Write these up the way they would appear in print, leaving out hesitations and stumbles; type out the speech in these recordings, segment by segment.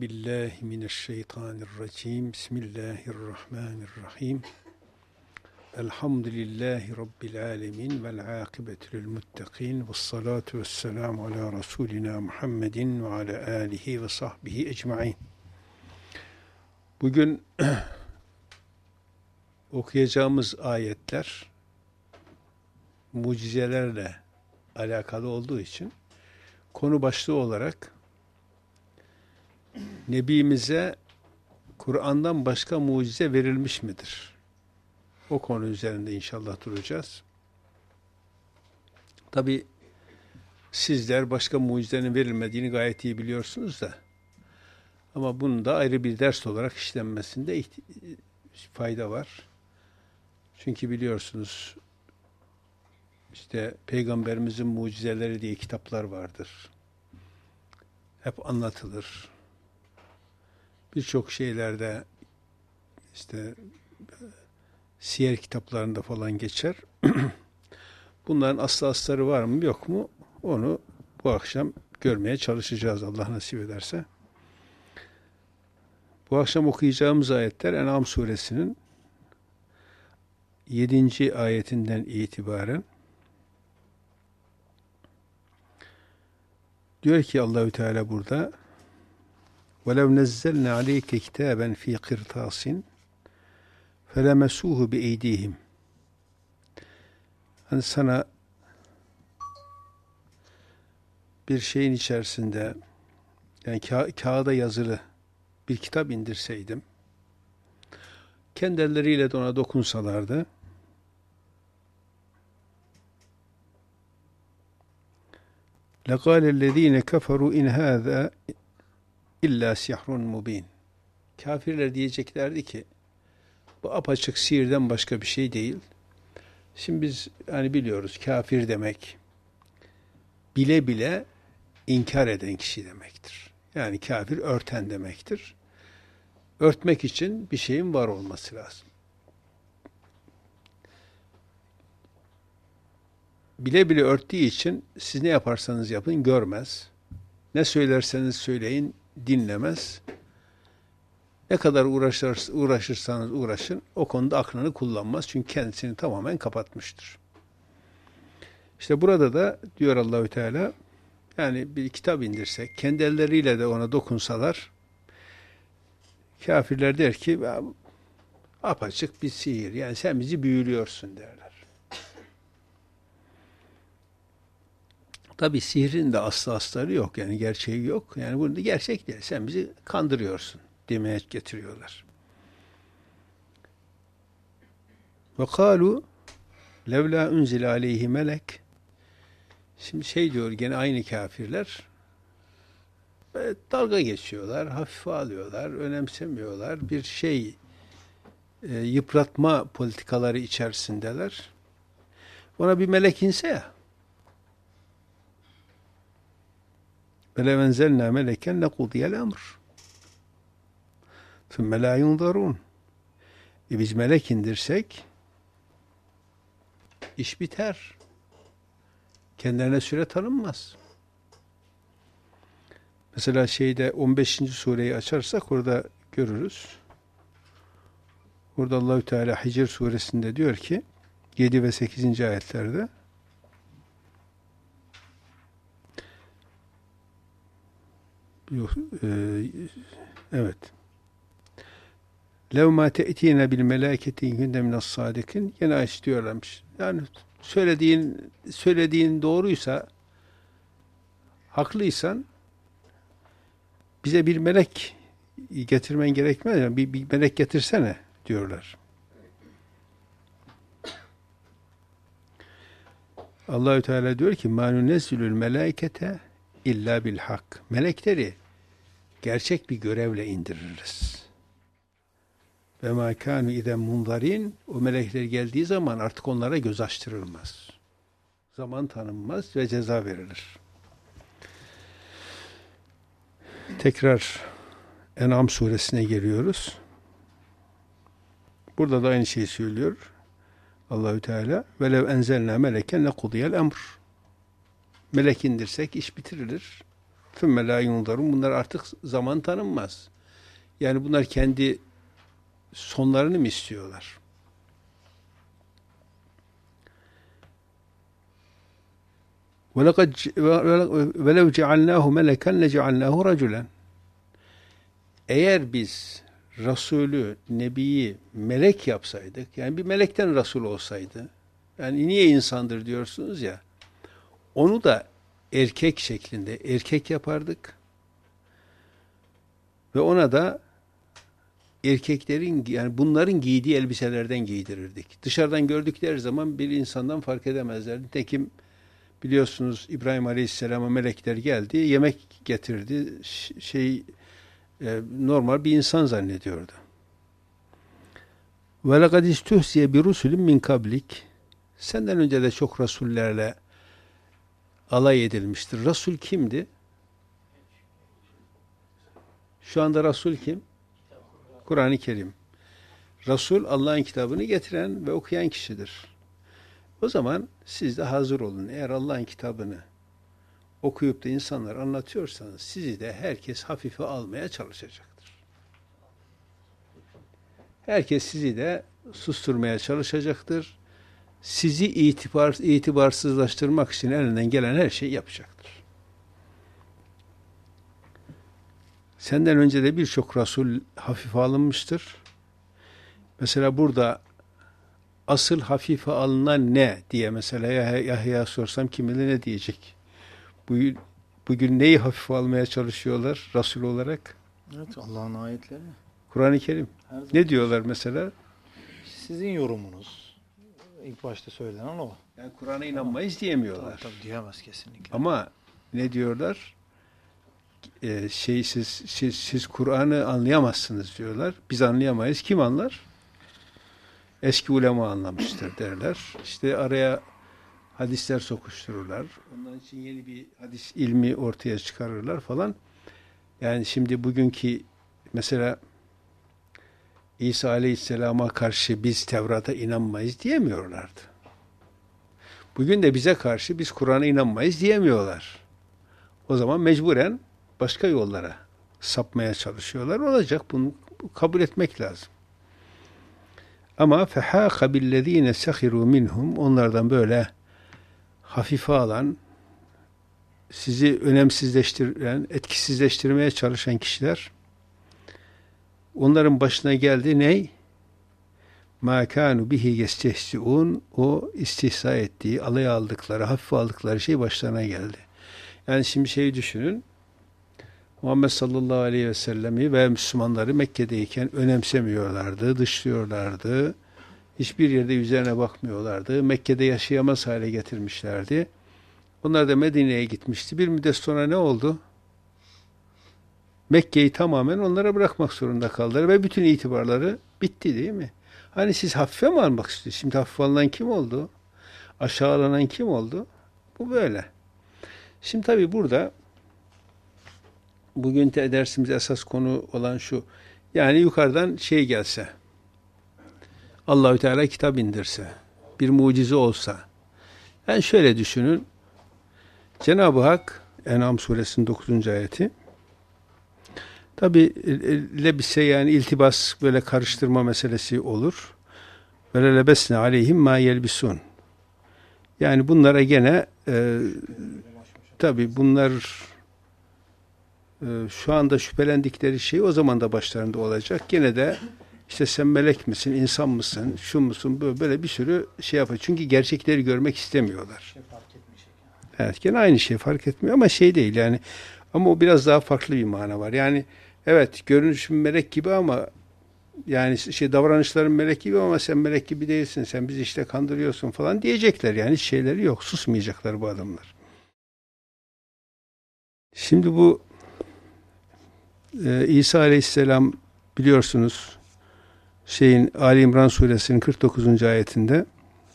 billahi mineşşeytanirracim. Bismillahirrahmanirrahim. Elhamdülillahi Rabbil alemin. Vel âkıbetu lil muttaqin. Vessalatu vesselamu ala Resulina Muhammedin ve ala alihi ve sahbihi ecmaîn. Bugün okuyacağımız ayetler mucizelerle alakalı olduğu için konu başlığı olarak Nebimize Kur'an'dan başka mucize verilmiş midir? O konu üzerinde inşallah duracağız. Tabi sizler başka mucizenin verilmediğini gayet iyi biliyorsunuz da, ama bunun da ayrı bir ders olarak işlenmesinde fayda var. Çünkü biliyorsunuz işte Peygamberimizin mucizeleri diye kitaplar vardır. Hep anlatılır. Birçok şeylerde işte siyer kitaplarında falan geçer. Bunların aslı astarı var mı yok mu? Onu bu akşam görmeye çalışacağız Allah nasip ederse. Bu akşam okuyacağımız ayetler En'am suresinin 7. ayetinden itibaren diyor ki Allahü Teala burada وَلَوْ نَزَّلْنَا عَلَيْكَ كِتَابًا ف۪ي قِرْطَاسٍ فَلَمَسُوهُ بِاَيْد۪يهِمْ. Hani sana bir şeyin içerisinde, yani kağıda yazılı bir kitap indirseydim, kendi elleriyle de ona dokunsalardı, لَقَالَ الَّذ۪ينَ كَفَرُوا اِنْ هَذَا İlla sihrun mubin. Kafirler diyeceklerdi ki bu apaçık sihirden başka bir şey değil. Şimdi biz hani biliyoruz kafir demek bile bile inkar eden kişi demektir. Yani kafir örten demektir. Örtmek için bir şeyin var olması lazım. Bile bile örttüğü için siz ne yaparsanız yapın görmez. Ne söylerseniz söyleyin dinlemez. Ne kadar uğraşırsanız uğraşın o konuda aklını kullanmaz. Çünkü kendisini tamamen kapatmıştır. İşte burada da diyor Allahü Teala, yani bir kitap indirsek, kendi elleriyle de ona dokunsalar, kafirler der ki apaçık bir sihir. Yani sen bizi büyülüyorsun derler. Tabi sihrin de aslı astarı yok. Yani gerçeği yok. Yani bunu da gerçek değil. Sen bizi kandırıyorsun demeye getiriyorlar. Ve kâlu levlâ unzile aleyhi melek. Şimdi diyor gene aynı kafirler, dalga geçiyorlar, hafife alıyorlar, önemsemiyorlar. Bir yıpratma politikaları içerisindeler. Ona bir melek inse ya. وَلَوْ اَنْزَلْنَا مَلَكًا لَقُضِيَ الْاَمْرِ ثُمَّ لَا يُنْظَرُونَ. Biz melek indirsek iş biter. Kendilerine süre tanınmaz. Mesela 15. sureyi açarsak orada görürüz. Burada Allahü Teala Hicr suresinde diyor ki 7 ve 8. ayetlerde evet. Lev ma te'tine bil melâketi günde minas sâdikin. Yine istiyorlarmış. Yani söylediğin doğruysa, haklıysan bize bir melek getirmen gerekmez. Yani bir melek getirsene diyorlar. Allahü Teala diyor ki mâ nunezzilül melâkete illa bil hak. Melekleri gerçek bir görevle indiririz. Ve mâ kânû idem munzarin. O melekler geldiği zaman artık onlara göz açtırılmaz. Zaman tanınmaz ve ceza verilir. Tekrar En'am suresine geliyoruz. Burada da aynı şeyi söylüyor Allahü Teala. Ve lev enzelnâ meleken lekudiyel emr. Melek indirsek iş bitirilir. ثُمَّ لَا يُنْظَرُونَ. Bunlar artık zaman tanınmaz. Yani bunlar kendi sonlarını mı istiyorlar? وَلَوْ جَعَلْنَاهُ مَلَكًا لَجَعَلْنَاهُ رَجُلًا. Eğer biz Resulü, Nebiyi melek yapsaydık, yani bir melekten Resul olsaydı, yani niye insandır diyorsunuz ya, onu da erkek şeklinde erkek yapardık ve ona da erkeklerin, yani bunların giydiği elbiselerden giydirirdik. Dışarıdan gördükleri zaman bir insandan fark edemezler. Nitekim biliyorsunuz İbrahim Aleyhisselam'a melekler geldi, yemek getirdi, normal bir insan zannediyordu. Ve lekad istuhziye bi rusulin min kablik. Senden önce de çok rasullerle alay edilmiştir. Resul kimdi? Şu anda Resul kim? Kur'an-ı Kerim. Resul Allah'ın kitabını getiren ve okuyan kişidir. O zaman siz de hazır olun. Eğer Allah'ın kitabını okuyup da insanlar anlatıyorsanız sizi de herkes hafife almaya çalışacaktır. Herkes sizi de susturmaya çalışacaktır. Sizi itibarsızlaştırmak için elinden gelen her şeyi yapacaktır. Senden önce de birçok Resul hafife alınmıştır. Mesela burada asıl hafife alınan ne diye mesela Yahya sorsam kim bilir ne diyecek? Bugün neyi hafife almaya çalışıyorlar Resul olarak? Evet, Allah'ın ayetleri. Kur'an-ı Kerim. Ne diyorlar mesela? Sizin yorumunuz. İlk başta söylenen o. Yani Kur'an'a inanmayız diyemiyorlar. Tabii diyemez kesinlikle. Ama ne diyorlar? Siz Kur'an'ı anlayamazsınız diyorlar. Biz anlayamayız. Kim anlar? Eski ulema anlamıştır derler. İşte araya hadisler sokuştururlar. Ondan için yeni bir hadis ilmi ortaya çıkarırlar falan. Yani şimdi bugünkü mesela İsa Aleyhisselam'a karşı biz Tevrat'a inanmayız diyemiyorlardı. Bugün de bize karşı biz Kur'an'a inanmayız diyemiyorlar. O zaman mecburen başka yollara sapmaya çalışıyorlar. Olacak, bunu kabul etmek lazım. Ama فَحَاقَ بِالَّذ۪ينَ سَخِرُوا minhum, onlardan böyle hafife alan, sizi önemsizleştiren, etkisizleştirmeye çalışan kişiler, onların başına geldi ney? مَا كَانُوا بِهِ يَسْتehzi'ûn, o istihza ettiği, alay aldıkları, hafife aldıkları şey başlarına geldi. Yani şimdi şeyi düşünün, Muhammed sallallahu aleyhi ve sellemi ve Müslümanları Mekke'deyken önemsemiyorlardı, dışlıyorlardı. Hiçbir yerde üzerine bakmıyorlardı. Mekke'de yaşayamaz hale getirmişlerdi. Onlar da Medine'ye gitmişti. Bir müddet sonra ne oldu? Mekke'yi tamamen onlara bırakmak zorunda kaldılar ve bütün itibarları bitti, değil mi? Hani siz hafife mi almak istiyorsunuz? Şimdi hafife alınan kim oldu? Aşağılanan kim oldu? Bu böyle. Şimdi tabii burada bugün de dersimiz esas konu olan şu. Yani yukarıdan şey gelse, Allahü Teala kitap indirse, bir mucize olsa. Yani şöyle düşünün. Cenab-ı Hak En'am suresinin 9. ayeti. Tabi lebise, yani iltibas, böyle karıştırma meselesi olur. Ve lebesne aleyhim ma yelbisun. Yani bunlara gene tabi bunlar şu anda şüphelendikleri şey o zaman da başlarında olacak. Gene de işte sen melek misin, insan mısın, şu musun, böyle bir sürü şey yapıyor. Çünkü gerçekleri görmek istemiyorlar. Evet, gene aynı şey, fark etmiyor ama şey değil yani. Ama o biraz daha farklı bir mana var. Yani evet, görünüşün melek gibi ama yani davranışların melek gibi ama sen melek gibi değilsin, sen bizi işte kandırıyorsun falan diyecekler. Yani hiç şeyleri yok, susmayacaklar bu adamlar. Şimdi bu İsa Aleyhisselam biliyorsunuz Ali İmran suresinin 49. ayetinde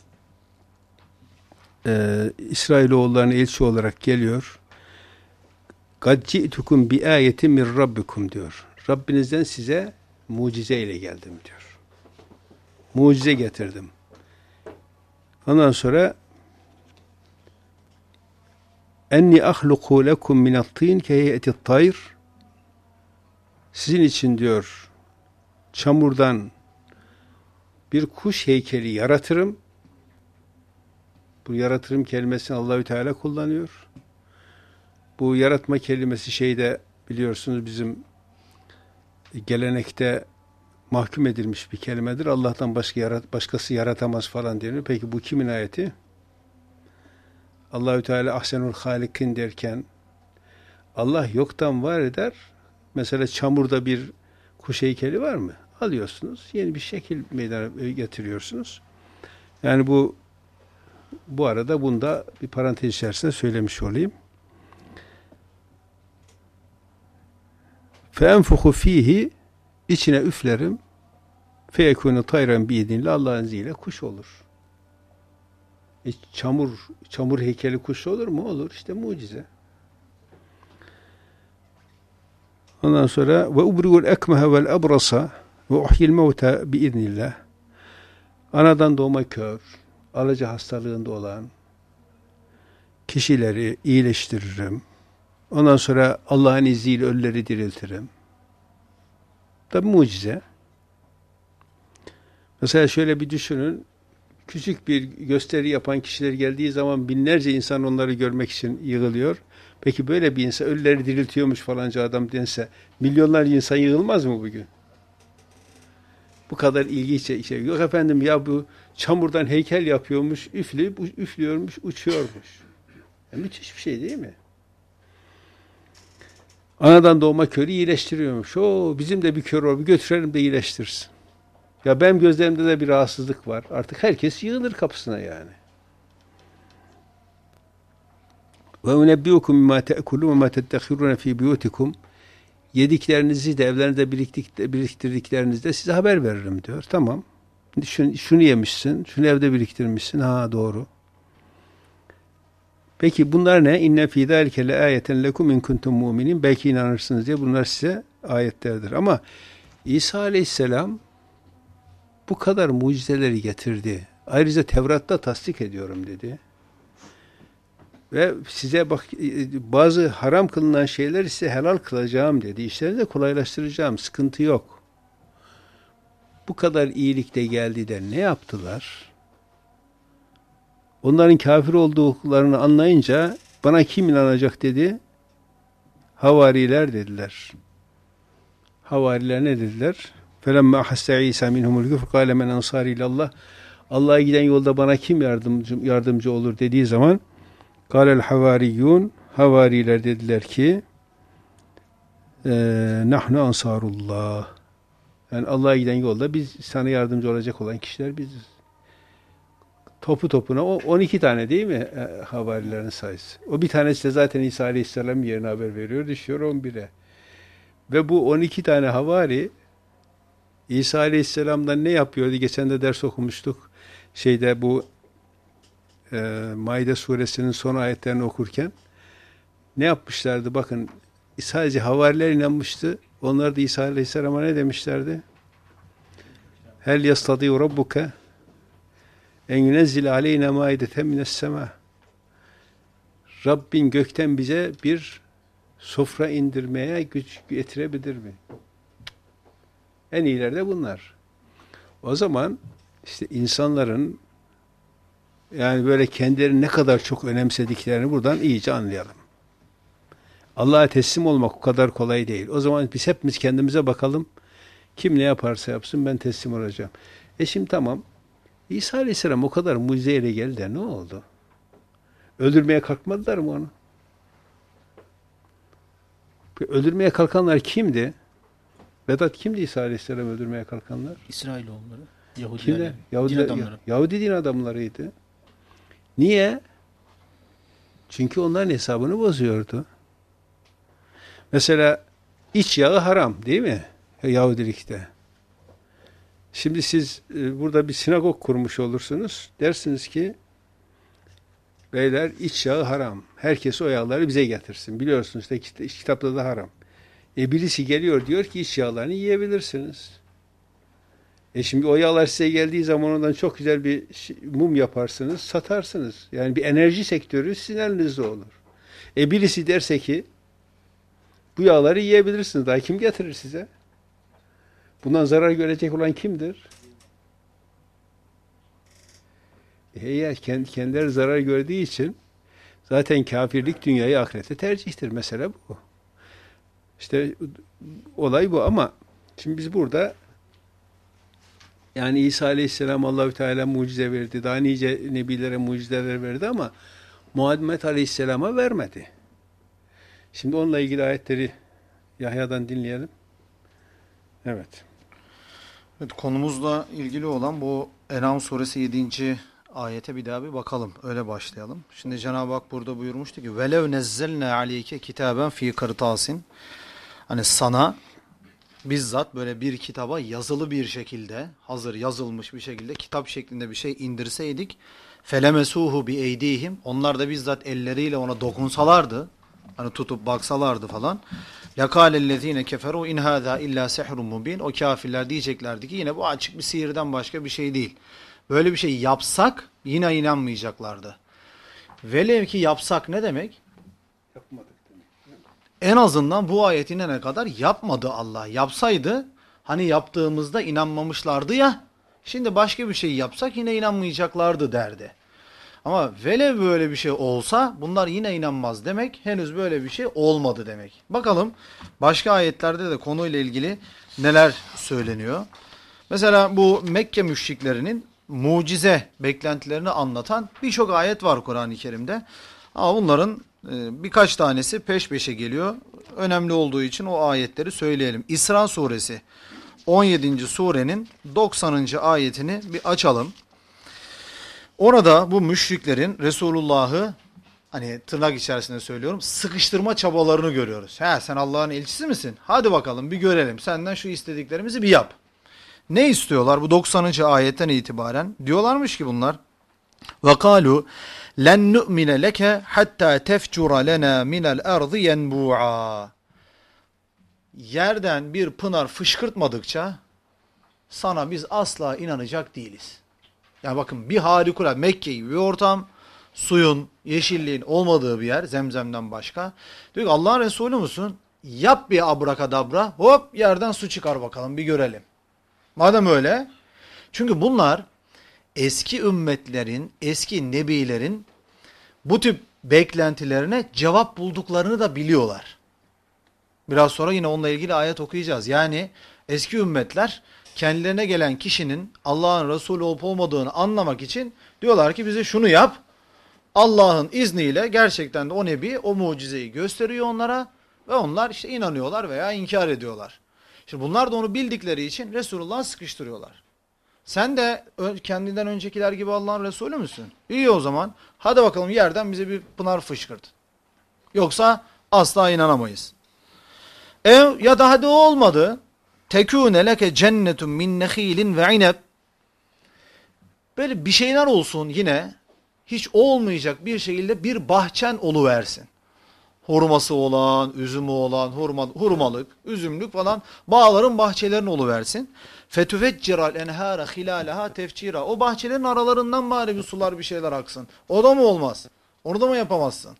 İsrailoğullarına elçi olarak geliyor. قَدْ جِئْتُكُمْ بِآيَةٍ مِنْ رَبِّكُمْ diyor. Rabbinizden size mucize ile geldim diyor. Mucize getirdim. Ondan sonra enni ahluku lekum minat-tin keheyeti't-tayr. Sizin için diyor çamurdan bir kuş heykeli yaratırım. Bu yaratırım kelimesini Allahü Teala kullanıyor. Bu yaratma kelimesi şeyde biliyorsunuz bizim gelenekte mahkum edilmiş bir kelimedir. Allah'tan başkası yaratamaz falan deniyor. Peki bu kimin ayeti? Allahü Teala ahsenul halikin derken Allah yoktan var eder. Mesela çamurda bir kuş heykeli var mı? Alıyorsunuz. Yeni bir şekil meydana getiriyorsunuz. Yani bu arada bunda bir parantez içerisinde söylemiş olayım. فَاَنْفُخُ ف۪يهِ içine üflerim. فَيَكُونُ طَيْرًا بِيدِنْلَا Allah'ın izniyle kuş olur. Çamur heykeli kuş olur mu? Olur. İşte mucize. Ondan sonra ve ubriul ekmehe vel abrasa ve uhyil mevta biiznillah. Anadan doğma kör, alaca hastalığında olan kişileri iyileştiririm. Ondan sonra Allah'ın izniyle ölüleri diriltirim. Tabi mucize. Mesela şöyle bir düşünün. Küçük bir gösteri yapan kişiler geldiği zaman binlerce insan onları görmek için yığılıyor. Peki böyle bir insan ölüleri diriltiyormuş falanca adam dense milyonlarca insan yığılmaz mı bugün? Bu kadar ilginç şey. Yok efendim ya bu çamurdan heykel yapıyormuş, üflüyormuş, uçuyormuş. Müthiş bir şey değil mi? Anadan doğma körü iyileştiriyormuş. Bizim de bir kör var, bir götürelim de iyileştirsin. Ya benim gözlerimde de bir rahatsızlık var. Artık herkes yığılır kapısına yani. Ve unebbiukum mimma te'kulun ve ma tettehirun fi buyutikum. Yediklerinizi de evlerinizde biriktirdiklerinizde size haber veririm diyor. Tamam. Şunu yemişsin, şunu evde biriktirmişsin. Ha doğru. Peki bunlar ne? İnne fî zâlike le âyeten lekum in kuntum mu'minin. Belki inanırsınız diye bunlar size ayetlerdir. Ama İsa Aleyhisselam bu kadar mucizeleri getirdi. Ayrıca Tevrat'ta tasdik ediyorum dedi. Ve size bak bazı haram kılınan şeyler ise helal kılacağım dedi. İşleri de kolaylaştıracağım. Sıkıntı yok. Bu kadar iyilikte geldi de ne yaptılar? Onların kafir olduklarını anlayınca bana kim inanacak dedi. Havariler dediler. Havariler ne dediler? فَلَمَّا حَسَّ عِيسَى مِنْهُمُ الْكُفْرِ قَالَ مَنْ أَنْصَارِ إِلَى اللّٰهِ Allah'a giden yolda bana kim yardımcı olur dediği zaman قَالَ الْحَوَارِيُّونَ Havariler dediler ki نَحْنُ أَنْصَارُ اللّٰهِ Yani Allah'a giden yolda biz sana yardımcı olacak olan kişiler biziz. Topu topuna 12 tane değil mi havarilerin sayısı? O bir tanesi de zaten İsa Aleyhisselam yerine haber veriyor. Düşüyor 11'e. Ve bu 12 tane havari İsa Aleyhisselam'dan ne yapıyordu? Geçen de ders okumuştuk. Bu Maide suresinin son ayetlerini okurken ne yapmışlardı? Bakın sadece havariler inanmıştı. Onlar da İsa Aleyhisselam'a ne demişlerdi? Hel yastadiyu rabbuke en yunezzil aleyna maideten mine's-semâ. Rabbin gökten bize bir sofra indirmeye güç getirebilir mi? En iyileri de bunlar. O zaman işte insanların yani böyle kendilerini ne kadar çok önemsediklerini buradan iyice anlayalım. Allah'a teslim olmak o kadar kolay değil. O zaman biz hepimiz kendimize bakalım. Kim ne yaparsa yapsın ben teslim olacağım. Şimdi tamam. İsa Aleyhisselam o kadar mucizeyle geldi de ne oldu? Öldürmeye kalkmadılar mı onu? Öldürmeye kalkanlar kimdi? Vedat kimdi İsa Aleyhisselam öldürmeye kalkanlar? İsrailoğulları. Yahudiler. Din adamları. Yahudi din adamlarıydı. Niye? Çünkü onların hesabını bozuyordu. Mesela iç yağı haram değil mi? Yahudilikte. Şimdi siz burada bir sinagog kurmuş olursunuz. Dersiniz ki beyler iç yağı haram. Herkes o yağları bize getirsin. Biliyorsunuz işte kitapta da haram. Birisi geliyor diyor ki iç yağlarını yiyebilirsiniz. Şimdi o yağlar size geldiği zaman ondan çok güzel bir mum yaparsınız, satarsınız. Yani bir enerji sektörü sizin elinizde olur. Birisi derse ki bu yağları yiyebilirsiniz. Daha kim getirir size? Bundan zarar görecek olan kimdir? Eğer kendileri zarar gördüğü için zaten kafirlik dünyayı ahirete tercihtir. Mesele bu. İşte olay bu ama şimdi biz burada yani İsa Aleyhisselam Allahü Teala mucize verdi. Daha nice nebilere mucizeler verdi ama Muhammed Aleyhisselam'a vermedi. Şimdi onunla ilgili ayetleri Yahya'dan dinleyelim. Evet. Evet, konumuzla ilgili olan bu En'am suresi 7. ayete bir daha bir bakalım. Öyle başlayalım. Şimdi Cenab-ı Hak burada buyurmuştu ki velev nezzelna aleyke kitaben fi kırtasin. Hani sana bizzat böyle bir kitaba yazılı bir şekilde, hazır yazılmış bir şekilde kitap şeklinde bir şey indirseydik felemesuhu bi eydihim, onlar da bizzat elleriyle ona dokunsalardı, hani tutup baksalardı falan, lekâlellezîne keferû in hâzâ illâ sihrun mubîn, o kafirler diyeceklerdi ki yine bu açık bir sihirden başka bir şey değil. Böyle bir şey yapsak yine inanmayacaklardı. Velev ki yapsak ne demek? Yapmadık demek. En azından bu ayet inene kadar yapmadı Allah. Yapsaydı hani yaptığımızda inanmamışlardı ya, şimdi başka bir şey yapsak yine inanmayacaklardı derdi. Ama velev böyle bir şey olsa bunlar yine inanmaz demek, henüz böyle bir şey olmadı demek. Bakalım başka ayetlerde de konuyla ilgili neler söyleniyor. Mesela bu Mekke müşriklerinin mucize beklentilerini anlatan birçok ayet var Kur'an-ı Kerim'de. Ama bunların birkaç tanesi peş peşe geliyor. Önemli olduğu için o ayetleri söyleyelim. İsra suresi 17. surenin 90. ayetini bir açalım. Orada bu müşriklerin Resulullah'ı, hani tırnak içerisinde söylüyorum, sıkıştırma çabalarını görüyoruz. Sen Allah'ın elçisi misin? Hadi bakalım bir görelim. Senden şu istediklerimizi bir yap. Ne istiyorlar bu 90. ayetten itibaren? Diyorlarmış ki bunlar وَقَالُوا لَنْ نُؤْمِنَ لَكَ حَتَّى تَفْجُرَ لَنَا مِنَ الْأَرْضِ يَنْبُوعًا. Yerden bir pınar fışkırtmadıkça sana biz asla inanacak değiliz. Yani bakın bir harikulade, Mekke gibi bir ortam, suyun, yeşilliğin olmadığı bir yer, Zemzem'den başka. Diyor ki Allah'ın Resulü müsün? Yap bir abrakadabra, hop yerden su çıkar bakalım bir görelim. Madem öyle, çünkü bunlar eski ümmetlerin, eski nebilerin bu tip beklentilerine cevap bulduklarını da biliyorlar. Biraz sonra yine onunla ilgili ayet okuyacağız. Yani eski ümmetler kendilerine gelen kişinin Allah'ın Resulü olup olmadığını anlamak için diyorlar ki bize şunu yap. Allah'ın izniyle gerçekten de o nebi o mucizeyi gösteriyor onlara ve onlar işte inanıyorlar veya inkar ediyorlar. Şimdi bunlar da onu bildikleri için Resulullah'ı sıkıştırıyorlar. Sen de kendinden öncekiler gibi Allah'ın Resulü müsün? İyi o zaman. Hadi bakalım yerden bize bir pınar fışkırt. Yoksa asla inanamayız. Ya da hadi o olmadı. Tekûne leke cennetun min nehîlin ve ineb. Böyle bir şeyler olsun yine. Hiç olmayacak bir şekilde bir bahçen oluversin. Hurması olan, üzümü olan, hurmalık, üzümlük falan bağların, bahçelerin oluversin. Fetüfecciral enhâre hilâleha tefcîrâ. O bahçelerin aralarından bari bir sular, bir şeyler aksın. O da mı olmaz? Onu da mı yapamazsın?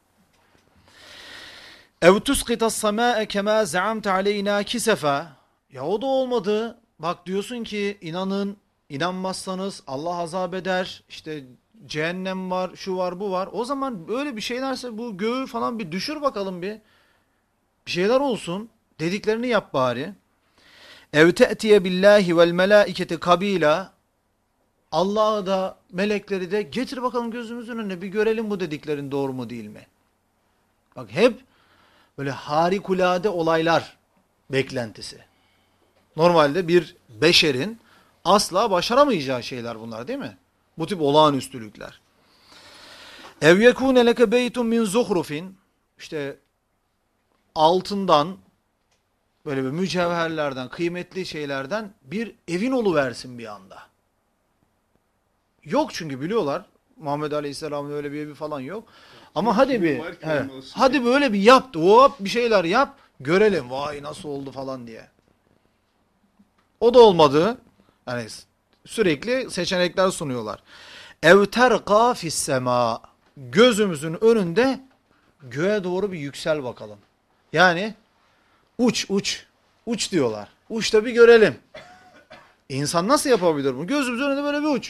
اَوْ تُسْقِتَ السَّمَاءَ كَمَا زَعَمْتَ عَلَيْنَا كِسَفًا. Ya o da olmadı. Bak diyorsun ki inanın, inanmazsanız Allah azap eder. İşte cehennem var, şu var, bu var. O zaman böyle bir şeylerse bu göğü falan bir düşür bakalım bir. Bir şeyler olsun. Dediklerini yap bari. اَوْ تَأْتِيَ بِاللّٰهِ وَالْمَلَائِكَةِ kabila. Allah'ı da melekleri de getir bakalım gözümüzün önüne bir görelim bu dediklerin doğru mu değil mi? Bak hep böyle harikulade olaylar beklentisi. Normalde bir beşerin asla başaramayacağı şeyler bunlar değil mi? Bu tip olağanüstülükler. Ev yekûne leke beytun min zuhrufin. İşte altından, böyle bir mücevherlerden, kıymetli şeylerden bir evin oluversin bir anda. Yok çünkü biliyorlar. Muhammed Aleyhisselam'ın öyle bir evi falan yok. Ama hadi bir hadi böyle bir yap. Hop bir şeyler yap. Görelim. Vay nasıl oldu falan diye. O da olmadı. Yani sürekli seçenekler sunuyorlar. Ev terqa fis sema. Gözümüzün önünde göğe doğru bir yüksel bakalım. Yani uç diyorlar. Uç da bir görelim. İnsan nasıl yapabilir bunu? Gözümüzün önünde böyle bir uç.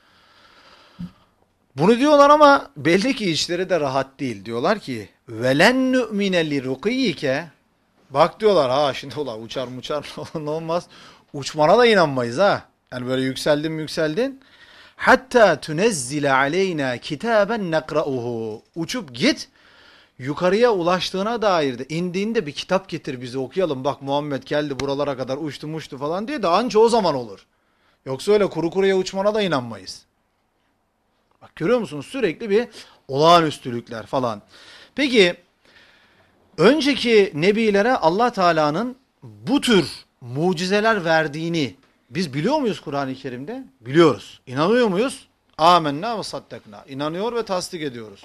Bunu diyorlar ama belli ki işleri de rahat değil. Diyorlar ki velen nu'mine li ruqiyike. Bak diyorlar ha şimdi uçar ne olmaz. Uçmana da inanmayız ha. Yani böyle yükseldin. Hatta tunezzile aleyna kitaben nekra'uhu. Uçup git. Yukarıya ulaştığına dair de indiğinde bir kitap getir bize okuyalım. Bak Muhammed geldi buralara kadar uçtu falan diye de anca o zaman olur. Yoksa öyle kuru kuruya uçmana da inanmayız. Bak görüyor musunuz? Sürekli bir olağanüstülükler falan. Peki önceki nebilere Allah Teala'nın bu tür mucizeler verdiğini biz biliyor muyuz Kur'an-ı Kerim'de? Biliyoruz. İnanıyor muyuz? Âmennâ ve saddaknâ. İnanıyor ve tasdik ediyoruz.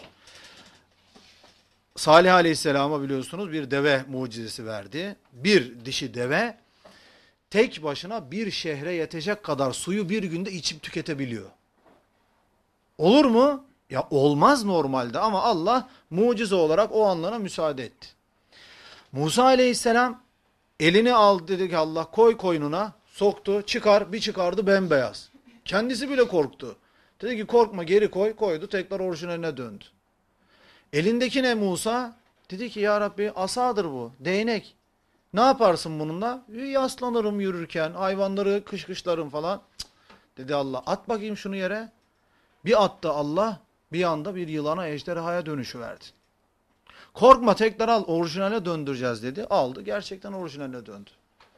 Salih Aleyhisselam'a biliyorsunuz bir deve mucizesi verdi. Bir dişi deve tek başına bir şehre yetecek kadar suyu bir günde içip tüketebiliyor. Olur mu? Ya olmaz normalde ama Allah mucize olarak o anlara müsaade etti. Musa Aleyhisselam elini aldı dedi ki Allah koy koynuna soktu çıkar bir çıkardı bembeyaz. Kendisi bile korktu. Dedi ki korkma geri koy koydu tekrar orijinaline döndü. Elindeki ne Musa? Dedi ki ya Rabbi asadır bu değnek. Ne yaparsın bununla? Yaslanırım yürürken hayvanları kışkışlarım falan. Cık. Dedi Allah at bakayım şunu yere. Bir attı Allah bir anda bir yılana ejderhaya dönüşüverdi. Korkma tekrar al orijinale döndüreceğiz dedi. Aldı gerçekten orijinaline döndü.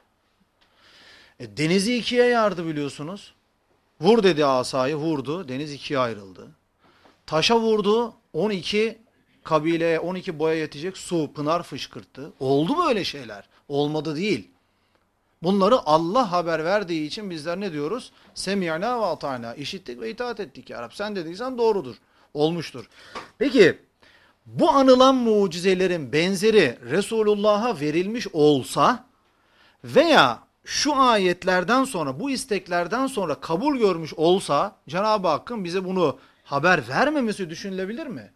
Denizi ikiye yardı biliyorsunuz. Vur dedi asayı vurdu. Deniz ikiye ayrıldı. Taşa vurdu 12 kabileye 12 boya yetecek su pınar fışkırttı. Oldu böyle şeyler. Olmadı değil. Bunları Allah haber verdiği için bizler ne diyoruz? Semi'na ve ata'na. İşittik ve itaat ettik ya Rab. Sen dediysen doğrudur. Olmuştur. Peki bu anılan mucizelerin benzeri Resulullah'a verilmiş olsa veya şu ayetlerden sonra bu isteklerden sonra kabul görmüş olsa Cenab-ı Hakk'ın bize bunu haber vermemesi düşünülebilir mi?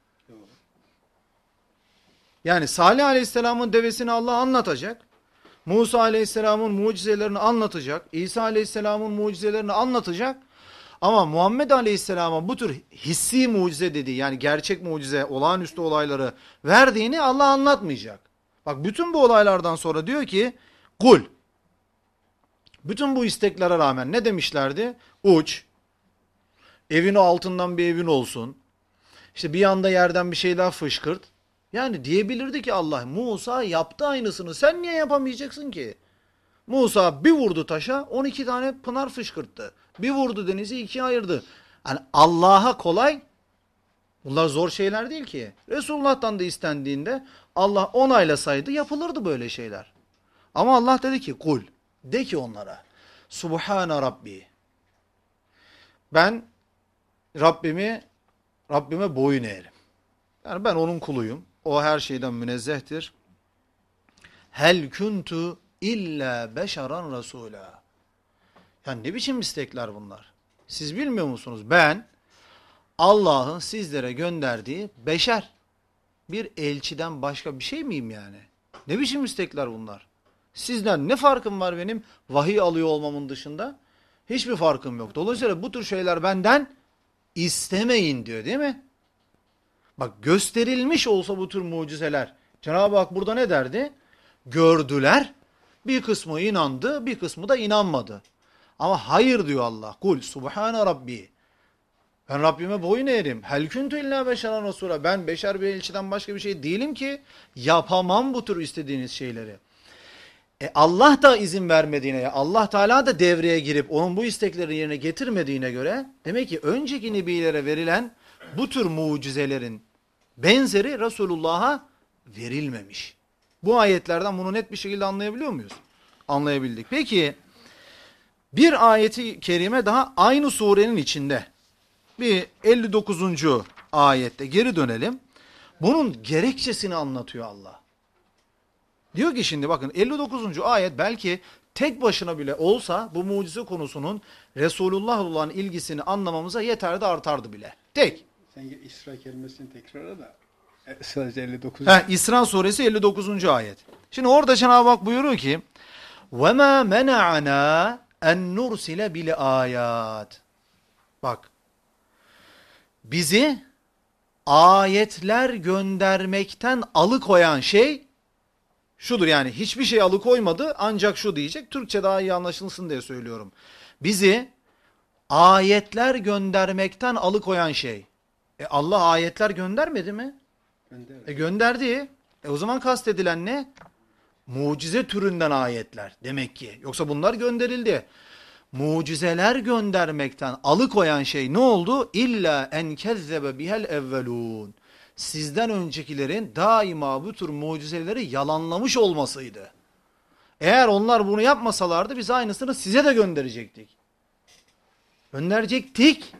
Yani Salih Aleyhisselam'ın devesini Allah anlatacak. Musa Aleyhisselam'ın mucizelerini anlatacak. İsa Aleyhisselam'ın mucizelerini anlatacak. Ama Muhammed Aleyhisselam'a bu tür hissi mucize dediği yani gerçek mucize, olağanüstü olayları verdiğini Allah anlatmayacak. Bak bütün bu olaylardan sonra diyor ki kul. Bütün bu isteklere rağmen ne demişlerdi? Uç. Evin altından bir evin olsun. İşte bir yanda yerden bir şeyler fışkırt. Yani diyebilirdi ki Allah Musa yaptı aynısını sen niye yapamayacaksın ki? Musa bir vurdu taşa 12 tane pınar fışkırttı. Bir vurdu denizi ikiye ayırdı. Yani Allah'a kolay bunlar zor şeyler değil ki. Resulullah'tan da istendiğinde Allah onaylasaydı yapılırdı böyle şeyler. Ama Allah dedi ki kul de ki onlara Subhane Rabbi ben Rabbime boyun eğerim. Yani ben onun kuluyum. O her şeyden münezzehtir. Hel kuntu illa beşeran rasula. Yani ne biçim istekler bunlar? Siz bilmiyor musunuz? Ben Allah'ın sizlere gönderdiği beşer bir elçiden başka bir şey miyim yani? Ne biçim istekler bunlar? Sizden ne farkım var benim vahiy alıyor olmamın dışında? Hiçbir farkım yok. Dolayısıyla bu tür şeyler benden istemeyin diyor değil mi? Bak gösterilmiş olsa bu tür mucizeler. Cenab-ı Hak burada ne derdi? Gördüler. Bir kısmı inandı, bir kısmı da inanmadı. Ama hayır diyor Allah. Kul subhane rabbi. Ben Rabbime boyun eğerim. Hel kuntu illa beşeran rasula. Ben beşer bir elçiden başka bir şey değilim ki yapamam bu tür istediğiniz şeyleri. Allah da izin vermediğine, Allah Teala da devreye girip onun bu istekleri yerine getirmediğine göre demek ki önceki nebilere verilen bu tür mucizelerin benzeri Resulullah'a verilmemiş. Bu ayetlerden bunu net bir şekilde anlayabiliyor muyuz? Anlayabildik. Peki bir ayeti kerime daha aynı surenin içinde. Bir 59. ayette geri dönelim. Bunun gerekçesini anlatıyor Allah. Diyor ki şimdi bakın 59. ayet belki tek başına bile olsa bu mucize konusunun Resulullah'la olan ilgisini anlamamıza yeterdi artardı bile. Tek. Sen İsra kelimesini tekrarla da Sadece 59. İsra suresi 59. ayet. Şimdi orada Cenab-ı Hak buyuruyor ki وَمَا مَنَعَنَا اَنْ نُرْسِلَ بِالْآيَاتِ. Bak, bizi ayetler göndermekten alıkoyan şey şudur, yani hiçbir şey alıkoymadı, ancak şu diyecek, Türkçe daha iyi anlaşılsın diye söylüyorum. Bizi ayetler göndermekten alıkoyan şey. Allah ayetler göndermedi mi? Gönderdi. O zaman kastedilen ne? Mucize türünden ayetler demek ki. Yoksa bunlar gönderildi. Mucizeler göndermekten alıkoyan şey ne oldu? İlla en kezzebe bihel evvelun. Sizden öncekilerin daima bu tür mucizeleri yalanlamış olmasıydı. Eğer onlar bunu yapmasalardı biz aynısını size de gönderecektik. Gönderecektik.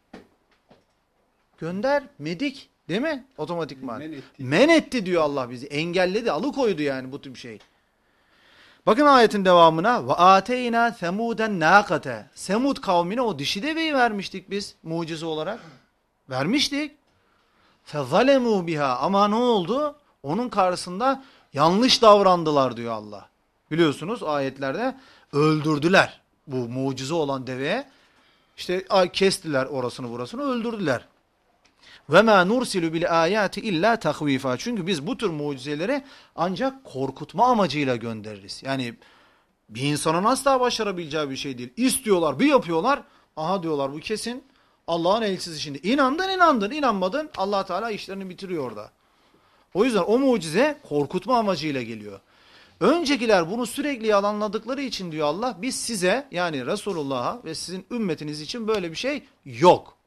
Göndermedik. Değil mi? Otomatikman. Men etti diyor Allah bizi. Engelledi, alıkoydu yani bu tür bir şey. Bakın ayetin devamına. Ve ateyna semuden naqate. Semud kavmine o dişi deveyi vermiştik biz mucize olarak. Vermiştik. Fezalemu biha. Ama ne oldu? Onun karşısında yanlış davrandılar diyor Allah. Biliyorsunuz ayetlerde öldürdüler bu mucize olan deveye. İşte kestiler orasını burasını, öldürdüler. Ve ma nursilu bil ayati illa tahvifa. Çünkü biz bu tür mucizeleri ancak korkutma amacıyla göndeririz. Yani bir insanın asla başarabileceği bir şey değil. İstiyorlar, bir yapıyorlar. Aha diyorlar bu kesin Allah'ın elçisi şimdi. İnandın, inanmadın. Allah Teala işlerini bitiriyor orada. O yüzden o mucize korkutma amacıyla geliyor. Öncekiler bunu sürekli yalanladıkları için diyor Allah, biz size, yani Resulullah'a ve sizin ümmetiniz için böyle bir şey yok.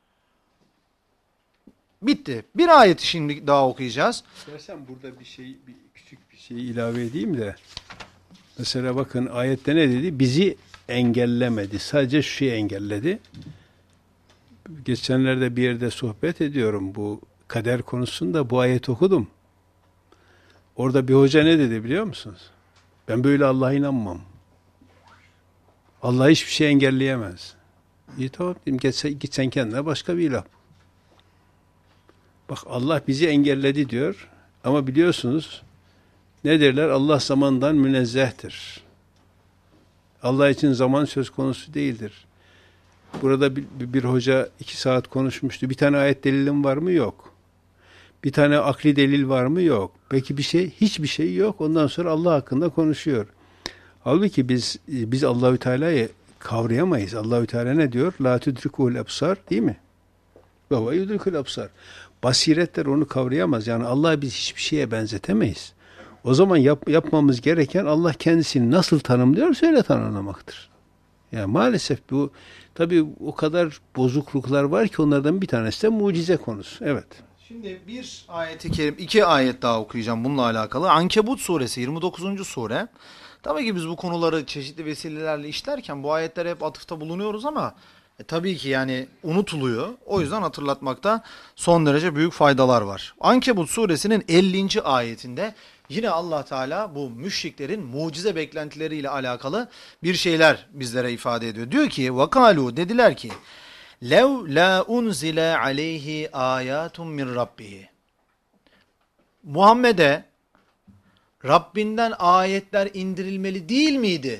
Bitti. Bir ayeti şimdi daha okuyacağız. İstersen burada küçük bir şey ilave edeyim de. Mesela bakın ayette ne dedi? Bizi engellemedi. Sadece şu şeyi engelledi. Geçenlerde bir yerde sohbet ediyorum bu kader konusunda, bu ayet okudum. Orada bir hoca ne dedi biliyor musunuz? Ben böyle Allah'a inanmam. Allah hiçbir şey engelleyemez. İyi tamam dedim, git sen kendine başka bir ilah. Bak Allah bizi engelledi diyor ama biliyorsunuz ne derler? Allah zamandan münezzehtir. Allah için zaman söz konusu değildir. Burada bir hoca 2 saat konuşmuştu. Bir tane ayet delilim var mı? Yok. Bir tane akli delil var mı? Yok. Peki hiçbir şey yok. Ondan sonra Allah hakkında konuşuyor. Halbuki biz Allahü Teala'yı kavrayamayız. Allahü Teala ne diyor? La tudrikul absar, değil mi? Ve huve yudrikul absar. Basiretler onu kavrayamaz. Yani Allah'ı biz hiçbir şeye benzetemeyiz. O zaman yapmamız gereken Allah kendisini nasıl tanımlıyorsa öyle tanımlamaktır. Yani maalesef bu tabii o kadar bozukluklar var ki onlardan bir tanesi de mucize konusu. Evet. Şimdi bir ayeti kerim, 2 ayet daha okuyacağım bununla alakalı. Ankebut suresi 29. sure. Tabii ki biz bu konuları çeşitli vesilelerle işlerken bu ayetlere hep atıfta bulunuyoruz ama tabii ki yani unutuluyor. O yüzden hatırlatmakta son derece büyük faydalar var. Ankebut suresinin 50. ayetinde yine Allah Teala bu müşriklerin mucize beklentileriyle alakalı bir şeyler bizlere ifade ediyor. Diyor ki vakalu, dediler ki lev la unzile aleyhi ayatun min rabbihi. Muhammed'e Rabbinden ayetler indirilmeli değil miydi?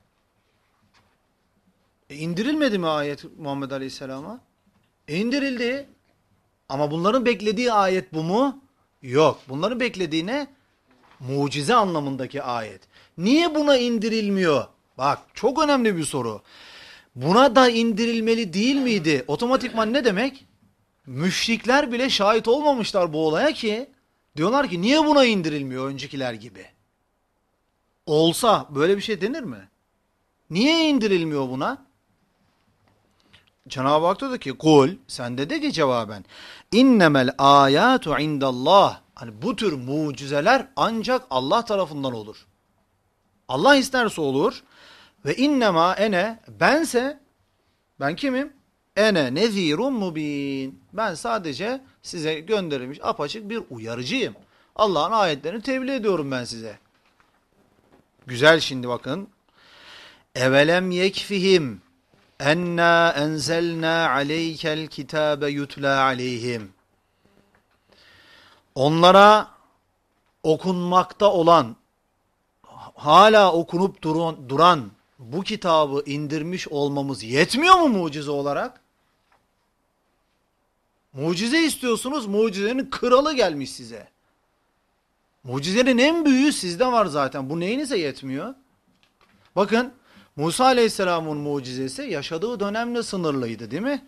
İndirilmedi mi ayet Muhammed Aleyhisselam'a? İndirildi. Ama bunların beklediği ayet bu mu? Yok. Bunların beklediği ne? Mucize anlamındaki ayet. Niye buna indirilmiyor? Bak çok önemli bir soru. Buna da indirilmeli değil miydi? Otomatikman ne demek? Müşrikler bile şahit olmamışlar bu olaya ki diyorlar ki niye buna indirilmiyor öncekiler gibi? Olsa böyle bir şey denir mi? Niye indirilmiyor buna? Cenab-ı Hak diyor ki kul, sen de ki cevaben innemel ayatu indallah. Hani bu tür mucizeler ancak Allah tarafından olur. Allah isterse olur. Ve innema ben kimim? Ene nezirun mubin. Ben sadece size gönderilmiş apaçık bir uyarıcıyım. Allah'ın ayetlerini tebliğ ediyorum ben size. Güzel, şimdi bakın. Evelem yekfihim enna enzelna aleykel kitabe yutla aleyhim. onlara okunmakta olan, hala okunup duran bu kitabı indirmiş olmamız yetmiyor mu mucize olarak? Mucize istiyorsunuz, mucizenin kralı gelmiş size. Mucizenin en büyüğü sizde var zaten. Bu neyinize yetmiyor? Bakın, Musa Aleyhisselam'ın mucizesi yaşadığı dönemle sınırlıydı, değil mi?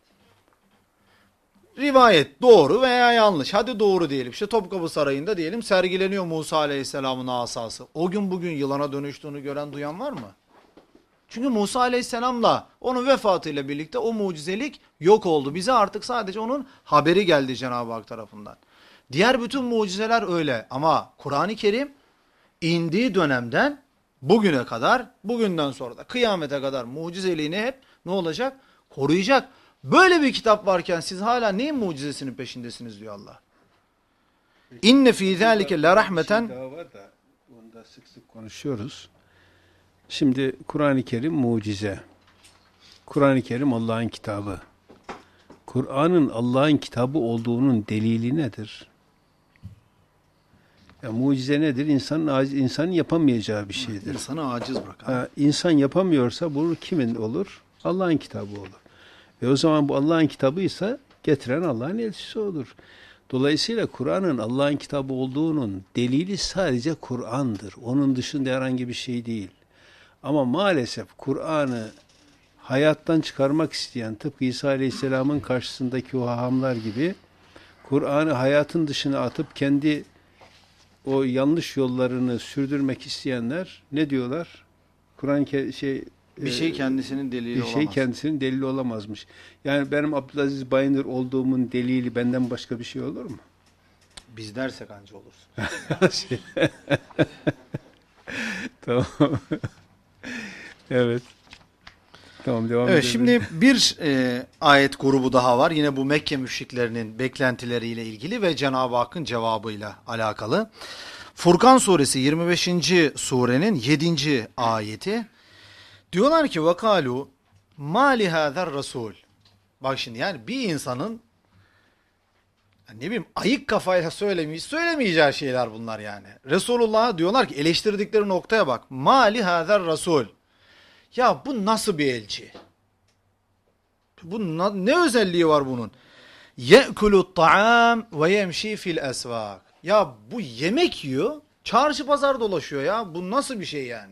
Rivayet doğru veya yanlış. Hadi doğru diyelim. İşte Topkapı Sarayı'nda diyelim sergileniyor Musa Aleyhisselam'ın asası. O gün bugün yılana dönüştüğünü gören duyan var mı? Çünkü Musa Aleyhisselam'la onun vefatıyla birlikte o mucizelik yok oldu. Bize artık sadece onun haberi geldi Cenab-ı Hak tarafından. Diğer bütün mucizeler öyle. Ama Kur'an-ı Kerim indiği dönemden bugüne kadar, bugünden sonra da kıyamete kadar mucizeliğini hep ne olacak? Koruyacak. Böyle bir kitap varken siz hala neyin mucizesinin peşindesiniz diyor Allah. İnne fî zâlike le rahmeten. Daha var da onu da sık sık konuşuyoruz. Şimdi Kur'an-ı Kerim mucize. Kur'an-ı Kerim Allah'ın kitabı. Kur'an'ın Allah'ın kitabı olduğunun delili nedir? Ya mucize nedir? İnsanın yapamayacağı bir şeydir. İnsanı aciz bırakar. İnsan yapamıyorsa bu kimin olur? Allah'ın kitabı olur. Ve o zaman bu Allah'ın kitabıysa getiren Allah'ın elçisi olur. Dolayısıyla Kur'an'ın Allah'ın kitabı olduğunun delili sadece Kur'an'dır. Onun dışında herhangi bir şey değil. Ama maalesef Kur'an'ı hayattan çıkarmak isteyen, tıpkı İsa Aleyhisselam'ın karşısındaki o hahamlar gibi Kur'an'ı hayatın dışına atıp kendi o yanlış yollarını sürdürmek isteyenler ne diyorlar? Kur'an bir şey kendisinin delili olamaz. Bir şey kendisinin delili olamazmış. Yani benim Abdülaziz Bayındır olduğumun delili benden başka bir şey olur mu? Biz dersek anca olursun. Tamam. Evet. Tamam, devam evet, edelim. şimdi bir ayet grubu daha var. Yine bu Mekke müşriklerinin beklentileriyle ilgili ve Cenab-ı Hakk'ın cevabıyla alakalı. Furkan suresi 25. surenin 7. ayeti. Diyorlar ki vakalu mali hazer rasul. Bak şimdi, yani bir insanın ne bileyim ayık kafayla söylemeyeceği şeyler bunlar yani. Resulullah'a diyorlar ki, eleştirdikleri noktaya bak. Mali hazer rasul. Ya bu nasıl bir elçi? Ne özelliği var bunun? Ye'kulu ta'am ve yemşi fil esvak. Ya bu yemek yiyor, çarşı pazar dolaşıyor ya. Bu nasıl bir şey yani?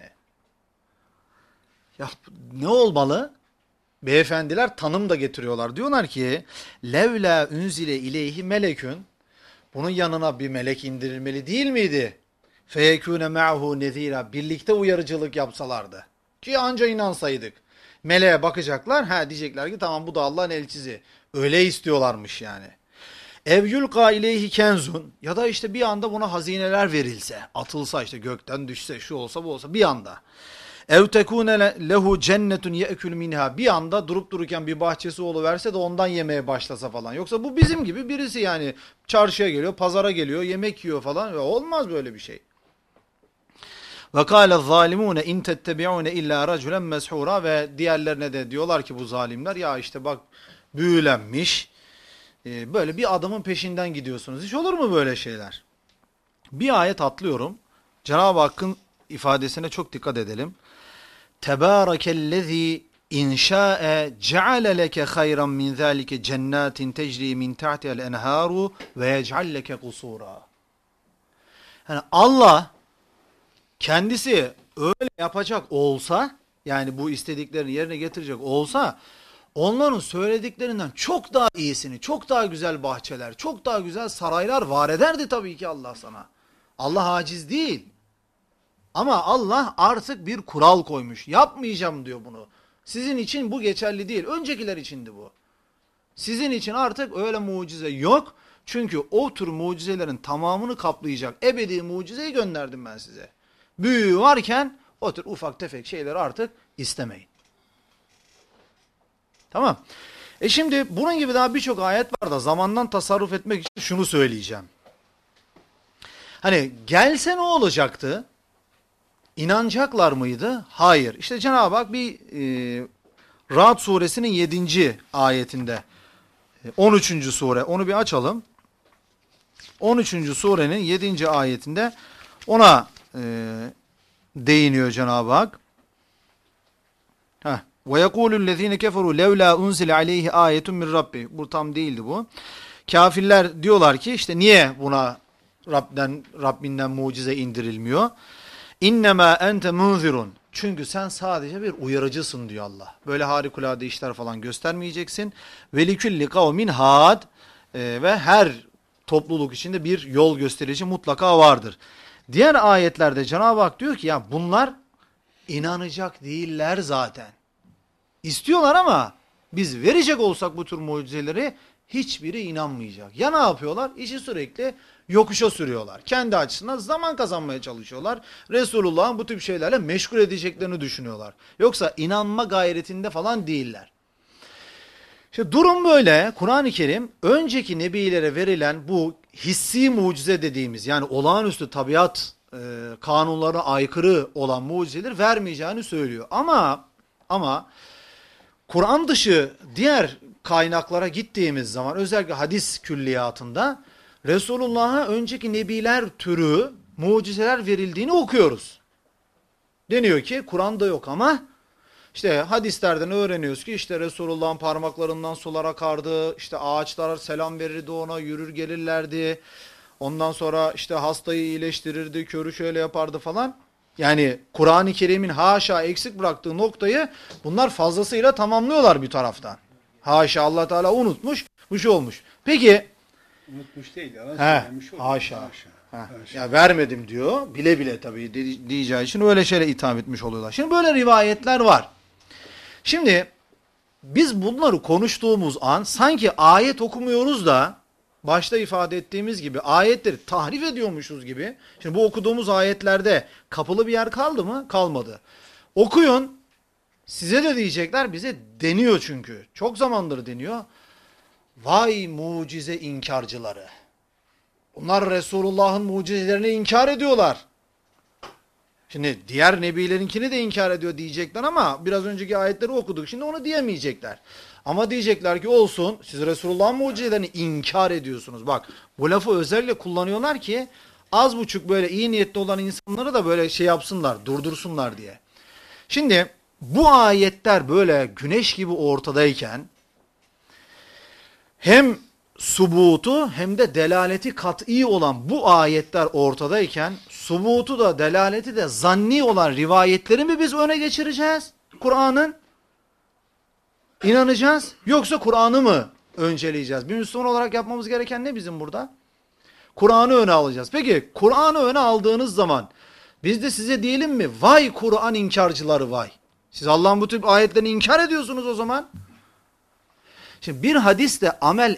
Ya ne olmalı? Beyefendiler tanım da getiriyorlar. Diyorlar ki levla unzile ileyhi melekün. Bunun yanına bir melek indirilmeli değil miydi? Feyekûne me'hu nezîrâ. Birlikte uyarıcılık yapsalardı. Ki anca inansaydık. Meleğe bakacaklar. Diyecekler ki tamam, bu da Allah'ın elçisi. Öyle istiyorlarmış yani. Ev yulqa ileyhi kenzun. Ya da işte bir anda buna hazineler verilse. Atılsa, işte gökten düşse, şu olsa bu olsa bir anda. Ev tekune lehu cennetun ye'kül minha. Bir anda durup dururken bir bahçesi oluverse de ondan yemeye başlasa falan. Yoksa bu bizim gibi birisi yani. Çarşıya geliyor, pazara geliyor, yemek yiyor falan. Olmaz böyle bir şey. Ve kâle zâlimûne in tettebi'ûne illâ racülen meshûrâ. Ve diğerlerine de diyorlar ki bu zalimler, ya işte bak büyülenmiş, böyle bir adamın peşinden gidiyorsunuz. Hiç olur mu böyle şeyler? Bir ayet atlıyorum. Cenab-ı Hakk'ın ifadesine çok dikkat edelim. Tebârekellezî inşâe ceale leke hayran min zâlike cennetin tecrî min tahtiha'l enhâru ve yec'al leke kusûrâ. Yani Allah kendisi öyle yapacak olsa, yani bu istediklerini yerine getirecek olsa, onların söylediklerinden çok daha iyisini, çok daha güzel bahçeler, çok daha güzel saraylar var ederdi tabii ki Allah sana. Allah aciz değil. Ama Allah artık bir kural koymuş. Yapmayacağım diyor bunu. Sizin için bu geçerli değil. Öncekiler içindi bu. Sizin için artık öyle mucize yok. Çünkü o tür mucizelerin tamamını kaplayacak ebedi mucizeyi gönderdim ben size. Büyüğü varken o tür ufak tefek şeyleri artık istemeyin. Tamam. Şimdi bunun gibi daha birçok ayet var da zamandan tasarruf etmek için şunu söyleyeceğim. Hani gelse ne olacaktı? İnanacaklar mıydı? Hayır. İşte Cenab-ı Hak bir Ra'd suresinin 7. ayetinde 13. sure, onu bir açalım. 13. surenin 7. ayetinde ona değiniyor Cenab-ı Hak. Ve yekulü'llezine keferu levla unzile aleyhi ayetun min rabbi. Bu tam değildi bu. Kafirler diyorlar ki işte niye buna Rabbinden mucize indirilmiyor? İnnemâ ente munzirun. Çünkü sen sadece bir uyarıcısın diyor Allah. Böyle harikulade işler falan göstermeyeceksin. Ve likulli kavmin had. Ve her topluluk içinde bir yol gösterici mutlaka vardır. Diğer ayetlerde Cenab-ı Hak diyor ki ya bunlar inanacak değiller zaten. İstiyorlar ama biz verecek olsak bu tür mucizeleri hiçbiri inanmayacak. Ya ne yapıyorlar? İşi sürekli yokuşa sürüyorlar. Kendi açısından zaman kazanmaya çalışıyorlar. Resulullah'ın bu tip şeylerle meşgul edeceklerini düşünüyorlar. Yoksa inanma gayretinde falan değiller. İşte durum böyle. Kur'an-ı Kerim önceki nebilere verilen bu hissi mucize dediğimiz yani olağanüstü tabiat kanunlarına aykırı olan mucizeleri vermeyeceğini söylüyor. Ama Kur'an dışı diğer kaynaklara gittiğimiz zaman özellikle hadis külliyatında Resulullah'a önceki nebiler türü mucizeler verildiğini okuyoruz. Deniyor ki Kur'an'da yok ama işte hadislerden öğreniyoruz ki işte Resulullah'ın parmaklarından sular akardı, işte ağaçlar selam verirdi ona, yürür gelirlerdi. Ondan sonra işte hastayı iyileştirirdi, körü şöyle yapardı falan. Yani Kur'an-ı Kerim'in haşa eksik bıraktığı noktayı bunlar fazlasıyla tamamlıyorlar bir taraftan. Haşa Allah Teala unutmuş, bu şey olmuş. Peki unutmuş değil. Haşa. Ya vermedim diyor. Bile bile tabii diyeceği için öyle şeyle itham etmiş oluyorlar. Şimdi böyle rivayetler var. Şimdi biz bunları konuştuğumuz an sanki ayet okumuyoruz da başta ifade ettiğimiz gibi ayetleri tahrif ediyormuşuz gibi. Şimdi bu okuduğumuz ayetlerde kapalı bir yer kaldı mı? Kalmadı. Okuyun. Size de diyecekler, bize deniyor çünkü. Çok zamandır deniyor. Vay mucize inkarcıları. Bunlar Resulullah'ın mucizelerini inkar ediyorlar. Şimdi diğer nebilerinkini de inkar ediyor diyecekler ama biraz önceki ayetleri okuduk. Şimdi onu diyemeyecekler. Ama diyecekler ki olsun, siz Resulullah'ın mucizelerini inkar ediyorsunuz. Bak bu lafı özellikle kullanıyorlar ki az buçuk böyle iyi niyetli olan insanları da böyle şey yapsınlar, durdursunlar diye. Şimdi bu ayetler böyle güneş gibi ortadayken hem subutu hem de delaleti kat'i olan bu ayetler ortadayken subutu da delaleti de zanni olan rivayetleri mi biz öne geçireceğiz? Kur'an'ın inanacağız yoksa Kur'an'ı mı önceleyeceğiz? Bir Müslüman olarak yapmamız gereken ne bizim burada? Kur'an'ı öne alacağız. Peki Kur'an'ı öne aldığınız zaman biz de size diyelim mi? Vay Kur'an inkarcıları vay. Siz Allah'ın bu tip ayetlerini inkar ediyorsunuz o zaman. Şimdi bir hadiste amel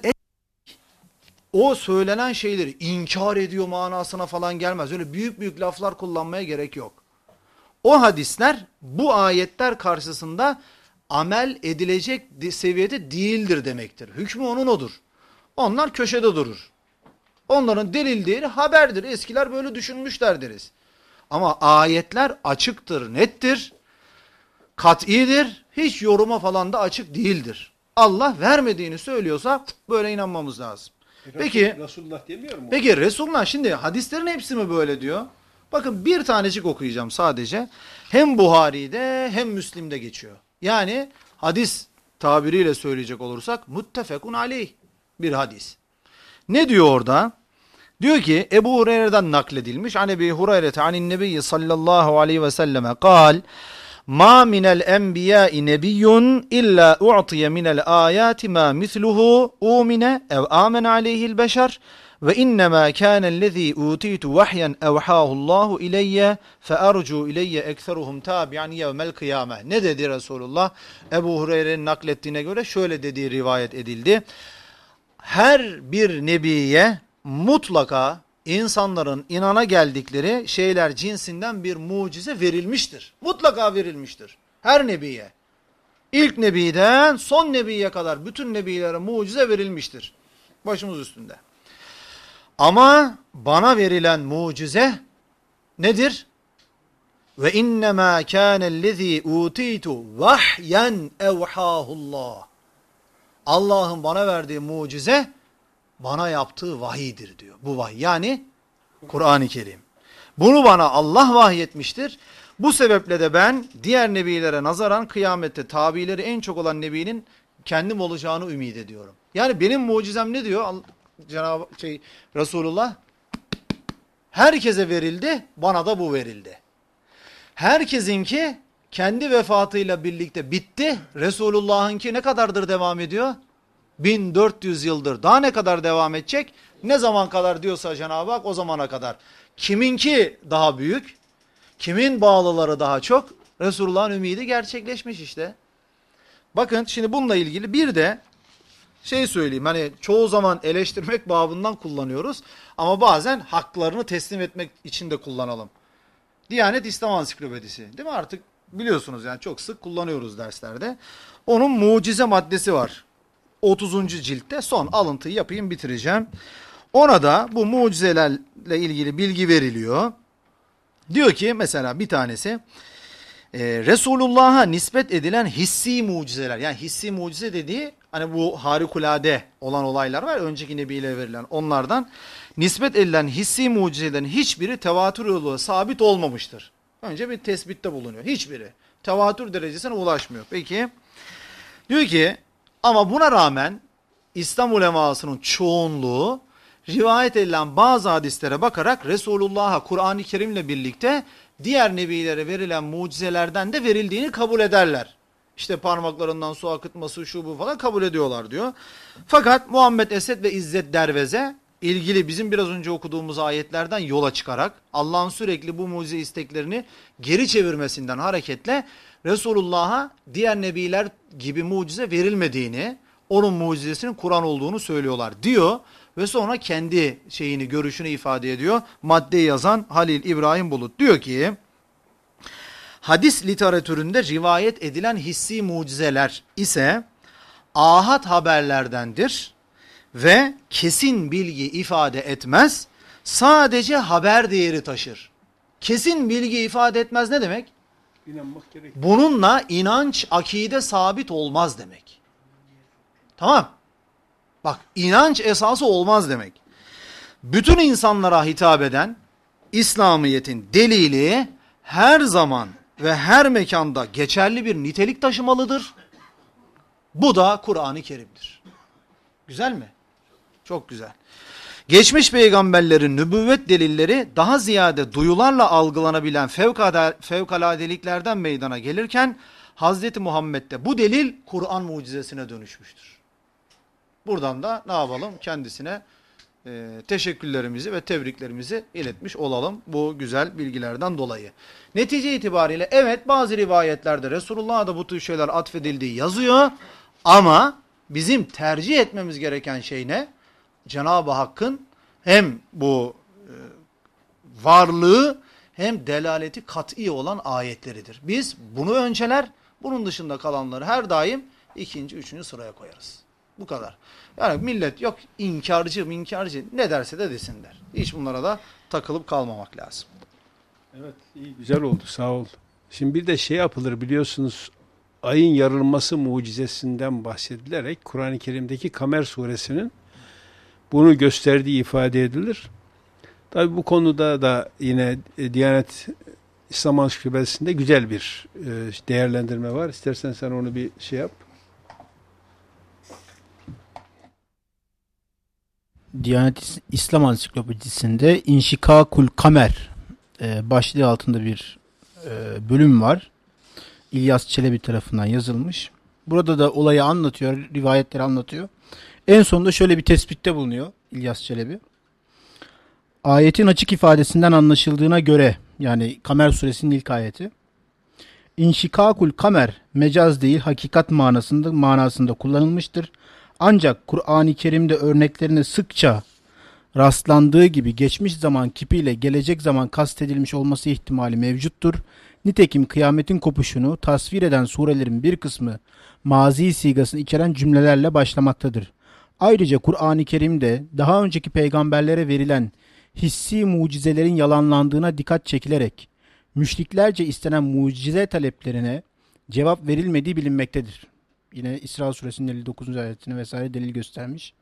o söylenen şeyleri inkar ediyor manasına falan gelmez. Öyle büyük büyük laflar kullanmaya gerek yok. O hadisler bu ayetler karşısında amel edilecek seviyede değildir demektir. Hükmü onun odur. Onlar köşede durur. Onların delil değeri haberdir. Eskiler böyle düşünmüşler deriz. Ama ayetler açıktır, nettir, kat'idir, hiç yoruma falan da açık değildir. Allah vermediğini söylüyorsa böyle inanmamız lazım. Peki Resulullah demiyor mu? Peki Resulullah şimdi hadislerin hepsi mi böyle diyor? Bakın bir tanecik okuyacağım sadece. Hem Buhari'de hem Müslim'de geçiyor. Yani hadis tabiriyle söyleyecek olursak muttefekun aleyh bir hadis. Ne diyor orada? Diyor ki Ebu Hureyre'den nakledilmiş. Hani Ebu Hureyre anin nebiyyi sallallahu aleyhi ve selleme kal ma minel enbiyai nebiyyun illa u'tiye minel ayati ma misluhu umine ev amen aleyhil beşer ve innemâ kânellezî utitu vahyen evhâhullâhu ileyye fe ercu ileyye ekseruhum tâbi'an yevmel kıyâme. Ne dedi Resulullah? Ebu Hureyre'nin naklettiğine göre şöyle dediği rivayet edildi. Her bir nebiye mutlaka insanların inana geldikleri şeyler cinsinden bir mucize verilmiştir. Mutlaka verilmiştir. Her nebiye. İlk nebiden son nebiye kadar bütün nebilere mucize verilmiştir. Başımız üstünde. Ama bana verilen mucize nedir? Ve innemâ kânellezî utitu vahyen evhâhullah. Allah'ın bana verdiği mucize bana yaptığı vahiydir diyor. Bu vahiy yani Kur'an-ı Kerim. Bunu bana Allah vahyetmiştir. Bu sebeple de ben diğer nebilere nazaran kıyamette tabileri en çok olan nebinin kendim olacağını ümit ediyorum. Yani benim mucizem ne diyor Resulullah? Herkese verildi, bana da bu verildi. Herkesinki kendi vefatıyla birlikte bitti. Resulullah'ınki ne kadardır devam ediyor? 1400 yıldır. Daha ne kadar devam edecek? Ne zaman kadar diyorsa Cenab-ı Hak o zamana kadar. Kiminki daha büyük? Kimin bağlıları daha çok? Resulullah'ın ümidi gerçekleşmiş işte. Bakın şimdi bununla ilgili bir de söyleyeyim. Hani çoğu zaman eleştirmek babından kullanıyoruz. Ama bazen haklarını teslim etmek için de kullanalım. Diyanet İslam Ansiklopedisi. Değil mi? Artık biliyorsunuz yani çok sık kullanıyoruz derslerde. Onun mucize maddesi var. 30. ciltte son alıntıyı yapayım bitireceğim. Ona da bu mucizelerle ilgili bilgi veriliyor. Diyor ki mesela bir tanesi Resulullah'a nispet edilen hissi mucizeler. Yani hissi mucize dediği hani bu harikulade olan olaylar var. Önceki nebiyle verilen onlardan nispet edilen hissi mucizelerin hiçbiri tevatür yoluyla sabit olmamıştır. Önce bir tespitte bulunuyor. Hiçbiri. Tevatür derecesine ulaşmıyor. Peki diyor ki ama buna rağmen İslam ulemasının çoğunluğu rivayet edilen bazı hadislere bakarak Resulullah'a Kur'an-ı Kerim'le birlikte diğer nebilere verilen mucizelerden de verildiğini kabul ederler. İşte parmaklarından su akıtması şu bu falan kabul ediyorlar diyor. Fakat Muhammed Esed ve İzzet Derveze ilgili bizim biraz önce okuduğumuz ayetlerden yola çıkarak Allah'ın sürekli bu mucize isteklerini geri çevirmesinden hareketle Resulullah'a diğer nebiler gibi mucize verilmediğini, onun mucizesinin Kur'an olduğunu söylüyorlar diyor. Ve sonra kendi görüşünü ifade ediyor. Maddeyi yazan Halil İbrahim Bulut diyor ki, hadis literatüründe rivayet edilen hissi mucizeler ise ahad haberlerdendir ve kesin bilgi ifade etmez, sadece haber değeri taşır. Kesin bilgi ifade etmez ne demek? İnanmak gerek. Bununla inanç, akide sabit olmaz demek. Tamam. Bak inanç esası olmaz demek. Bütün insanlara hitap eden İslamiyet'in delili her zaman ve her mekanda geçerli bir nitelik taşımalıdır. Bu da Kur'an-ı Kerim'dir. Güzel mi? Çok güzel. Geçmiş peygamberlerin nübüvvet delilleri daha ziyade duyularla algılanabilen fevkaladeliklerden meydana gelirken Hazreti Muhammed'de bu delil Kur'an mucizesine dönüşmüştür. Buradan da ne yapalım? Kendisine teşekkürlerimizi ve tebriklerimizi iletmiş olalım bu güzel bilgilerden dolayı. Netice itibariyle evet bazı rivayetlerde Resulullah'a da bu tür şeyler atfedildiği yazıyor ama bizim tercih etmemiz gereken şey ne? Cenab-ı Hakk'ın hem bu varlığı hem delaleti kat'i olan ayetleridir. Biz bunu önceler, bunun dışında kalanları her daim ikinci, üçüncü sıraya koyarız. Bu kadar. Yani millet yok inkarcı ne derse de desinler. Hiç bunlara da takılıp kalmamak lazım. Evet iyi güzel oldu sağ ol. Şimdi bir de yapılır biliyorsunuz ayın yarılması mucizesinden bahsedilerek Kur'an-ı Kerim'deki Kamer suresinin bunu gösterdiği ifade edilir. Tabi bu konuda da yine Diyanet İslam Ansiklopedisi'nde güzel bir değerlendirme var. İstersen sen onu bir yap. Diyanet İslam Ansiklopedisi'nde İnşikakul Kamer başlığı altında bir bölüm var. İlyas Çelebi tarafından yazılmış. Burada da olayı anlatıyor, rivayetleri anlatıyor. En sonunda şöyle bir tespitte bulunuyor İlyas Çelebi. Ayetin açık ifadesinden anlaşıldığına göre, yani Kamer suresinin ilk ayeti, İnşikakul Kamer mecaz değil hakikat manasında kullanılmıştır. Ancak Kur'an-ı Kerim'de örneklerine sıkça rastlandığı gibi geçmiş zaman kipiyle gelecek zaman kastedilmiş olması ihtimali mevcuttur. Nitekim kıyametin kopuşunu tasvir eden surelerin bir kısmı mazi sigasını içeren cümlelerle başlamaktadır. Ayrıca Kur'an-ı Kerim'de daha önceki peygamberlere verilen hissi mucizelerin yalanlandığına dikkat çekilerek müşriklerce istenen mucize taleplerine cevap verilmediği bilinmektedir. Yine İsra suresinin 59. ayetine vesaire delil göstermiş.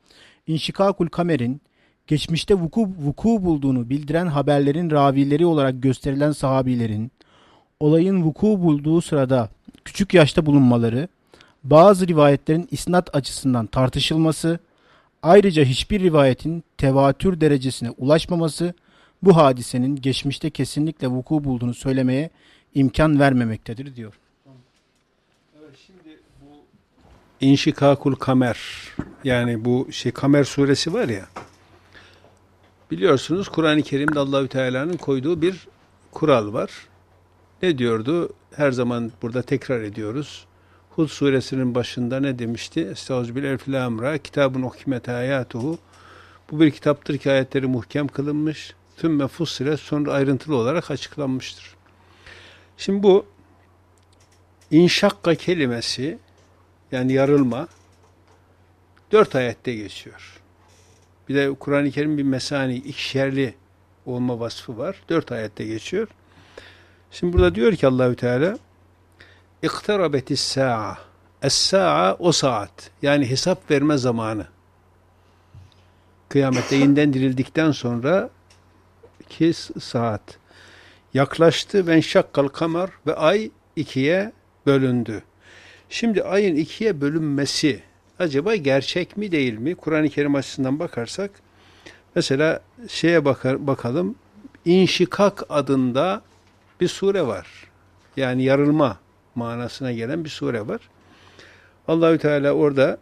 İnşikakul kamerin geçmişte vuku bulduğunu bildiren haberlerin ravileri olarak gösterilen sahabilerin olayın vuku bulduğu sırada küçük yaşta bulunmaları, bazı rivayetlerin isnat açısından tartışılması, ayrıca hiçbir rivayetin tevatür derecesine ulaşmaması bu hadisenin geçmişte kesinlikle vuku bulduğunu söylemeye imkan vermemektedir diyor. Evet, şimdi bu İnşikakul Kamer, yani bu Kamer suresi var ya, biliyorsunuz Kur'an-ı Kerim'de Allahü Teala'nın koyduğu bir kural var. Ne diyordu? Her zaman burada tekrar ediyoruz. Hud suresinin başında ne demişti? Estağfirullah, kitabun uhkimet ayatuhu. Bu bir kitaptır ki ayetleri muhkem kılınmış. Tümme fussilet, sonra ayrıntılı olarak açıklanmıştır. Şimdi bu inşakka kelimesi, yani yarılma, 4 ayette geçiyor. Bir de Kur'an-ı Kerim bir mesani, ikişerli olma vasfı var. 4 ayette geçiyor. Şimdi burada diyor ki Allahü Teala, İktarabetis sa'a. Es-sa'a o saat. Yani hesap verme zamanı. Kıyamette yeniden dirildikten sonra 2 saat yaklaştı. Ve şakkal kamer, ve ay 2'ye bölündü. Şimdi ayın 2'ye bölünmesi acaba gerçek mi değil mi? Kur'an-ı Kerim açısından bakarsak, mesela bakalım. İnşikak adında bir sure var. Yani yarılma manasına gelen bir sure var. Allahü Teala orada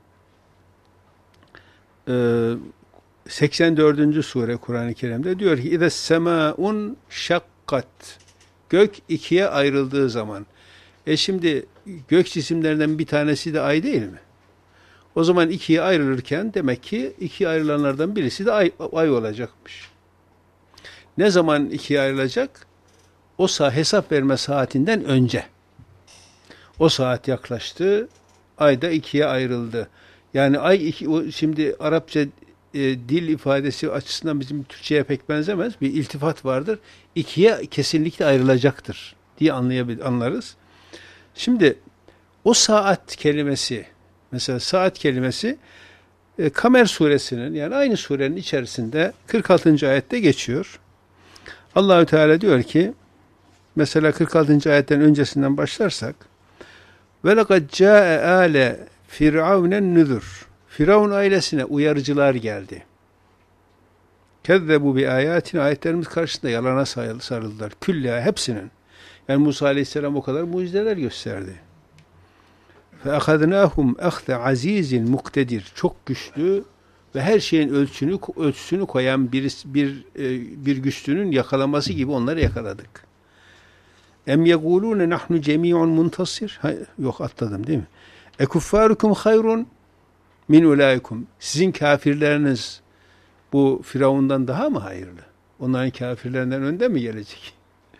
84. sure Kur'an-ı Kerim'de diyor ki İdes semâun şakkat. Gök 2'ye ayrıldığı zaman. Şimdi gök cisimlerinden bir tanesi de ay değil mi? O zaman 2'ye ayrılırken demek ki 2'ye ayrılanlardan birisi de ay olacakmış. Ne zaman 2'ye ayrılacak? O hesap verme saatinden önce. O saat yaklaştı, ay da 2'ye ayrıldı. Yani ay 2, şimdi Arapça dil ifadesi açısından bizim Türkçe'ye pek benzemez. Bir iltifat vardır. 2'ye kesinlikle ayrılacaktır diye anlarız. Şimdi o saat kelimesi, mesela saat kelimesi Kamer suresinin, yani aynı surenin içerisinde 46. ayette geçiyor. Allahü Teala diyor ki, mesela 46. ayetten öncesinden başlarsak, ve lekad ca'e ale firavnen nüzür. Firavun ailesine uyarıcılar geldi. Kezzebu bi ayatin, ayetlerimiz karşısında yalana sarıldılar. Külla, hepsinin. Yani Musa Aleyhisselam o kadar mucizeler gösterdi. Fe ahadnahum ahze azizin muktedir. Çok güçlü ve her şeyin ölçüsünü koyan bir güçlünün yakalaması gibi onları yakaladık. Em yegulune nahnu cemi'un muntasir. Yok, atladım değil mi? Ekuffarukum hayrun min ulaikum. Sizin kafirleriniz bu Firavundan daha mı hayırlı? Onların kafirlerinden önde mi gelecek?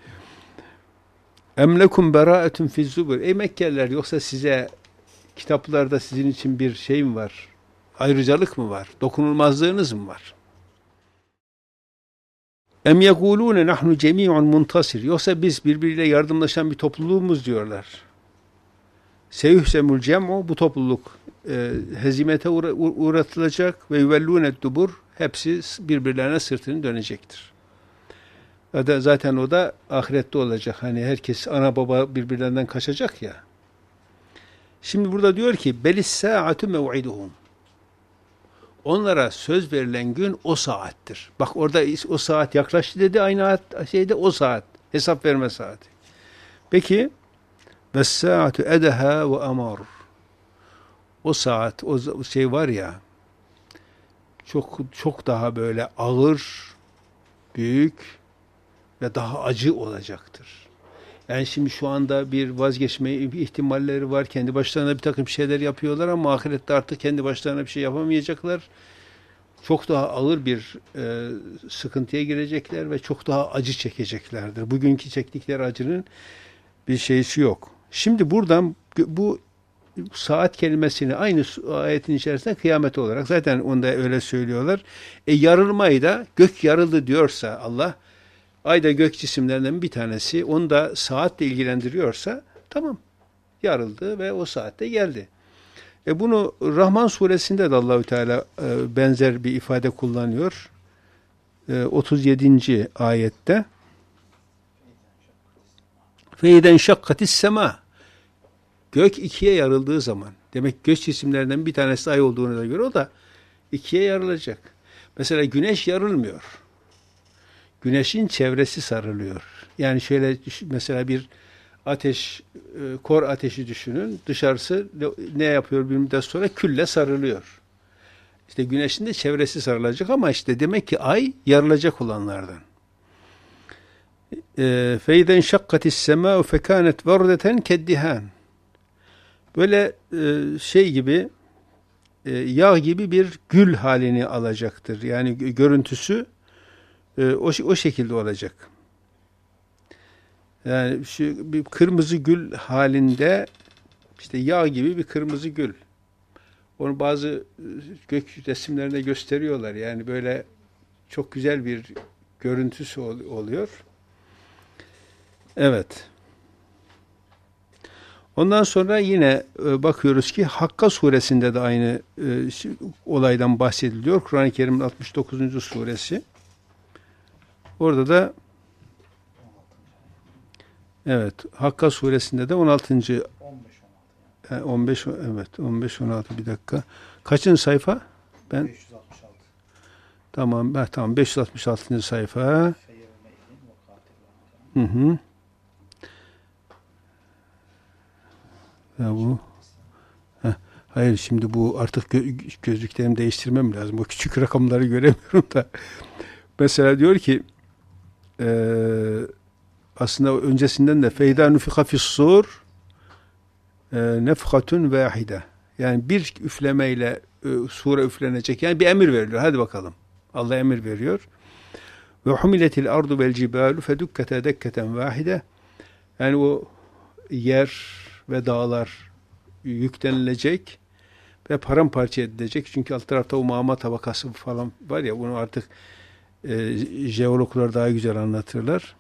Em lekum beraatun fiz zubur. Ey Mekkeliler, yoksa size kitaplarda sizin için bir şey mi var? Ayrıcalık mı var? Dokunulmazlığınız mı var? Em yekulune nahnu cemi'un muntasir. Yoksa biz birbiriyle yardımlaşan bir topluluğumuz diyorlar. Seyuhsemul cem'u, bu topluluk hezimete uğratılacak ve yuvellûnet dubur, hepsi birbirlerine sırtını dönecektir. Zaten o da ahirette olacak. Hani herkes ana baba birbirlerinden kaçacak ya. Şimdi burada diyor ki belis sa'atu mev'iduhum. Onlara söz verilen gün o saattir. Bak orada o saat yaklaştı dedi, aynı şeyde o saat. Hesap verme saati. Peki ves sa'atu edaha ve amar. O saat, o şey var ya, çok daha böyle ağır, büyük ve daha acı olacaktır. Yani şimdi şu anda bir vazgeçme ihtimalleri var. Kendi başlarına bir takım şeyler yapıyorlar ama ahirette artık kendi başlarına bir şey yapamayacaklar. Çok daha ağır bir sıkıntıya girecekler ve çok daha acı çekeceklerdir. Bugünkü çektikleri acının bir şeysi yok. Şimdi buradan bu saat kelimesini aynı ayetin içerisinde kıyamet olarak, zaten onda öyle söylüyorlar. Yarılmayı da, gök yarıldı diyorsa Allah, ay da gök cisimlerinden bir tanesi, onu da saatle ilgilendiriyorsa tamam, yarıldı ve o saatte geldi. Bunu Rahman suresinde de Allahü Teala benzer bir ifade kullanıyor. 37. ayette Feyden şakkatis sema, gök ikiye yarıldığı zaman, demek gök cisimlerinden bir tanesi ay olduğuna göre o da ikiye yarılacak. Mesela güneş yarılmıyor. Güneşin çevresi sarılıyor. Yani şöyle mesela bir ateş, kor ateşi düşünün. Dışarısı ne yapıyor bir müddet sonra? Külle sarılıyor. İşte güneşin de çevresi sarılacak ama işte demek ki ay yarılacak olanlardan. Feyden şakkatis semâ'u fekânet verdeten keddihan. Böyle şey gibi, yağ gibi bir gül halini alacaktır. Yani görüntüsü o şekilde olacak. Yani şu bir kırmızı gül halinde, işte yağ gibi bir kırmızı gül. Onu bazı gök resimlerinde gösteriyorlar. Yani böyle çok güzel bir görüntüsü oluyor. Evet. Ondan sonra yine bakıyoruz ki Hakka suresinde de aynı olaydan bahsediliyor. Kur'an-ı Kerim'in 69. suresi. Orada da evet, Hakka suresinde de 16. 15 evet 15-16 bir dakika. Kaçıncı sayfa? Ben 566. Tamam 566. sayfa. Hı hı. Ya bu. Hayır, şimdi bu artık gözlüklerimi değiştirmem lazım. O küçük rakamları göremiyorum da. Mesela diyor ki aslında öncesinden de feyda nufika fis-sur nefhatun vahide. Yani bir üflemeyle sure üflenecek. Yani bir emir veriliyor. Hadi bakalım. Allah emir veriyor. Ve humiletil ardu vel cibalu fedukkete dekketen vahide. Yani o yer ve dağlar yüklenilecek ve paramparça edilecek. Çünkü alt tarafta o mağma tabakası falan var ya, bunu artık jeologlar daha güzel anlatırlar.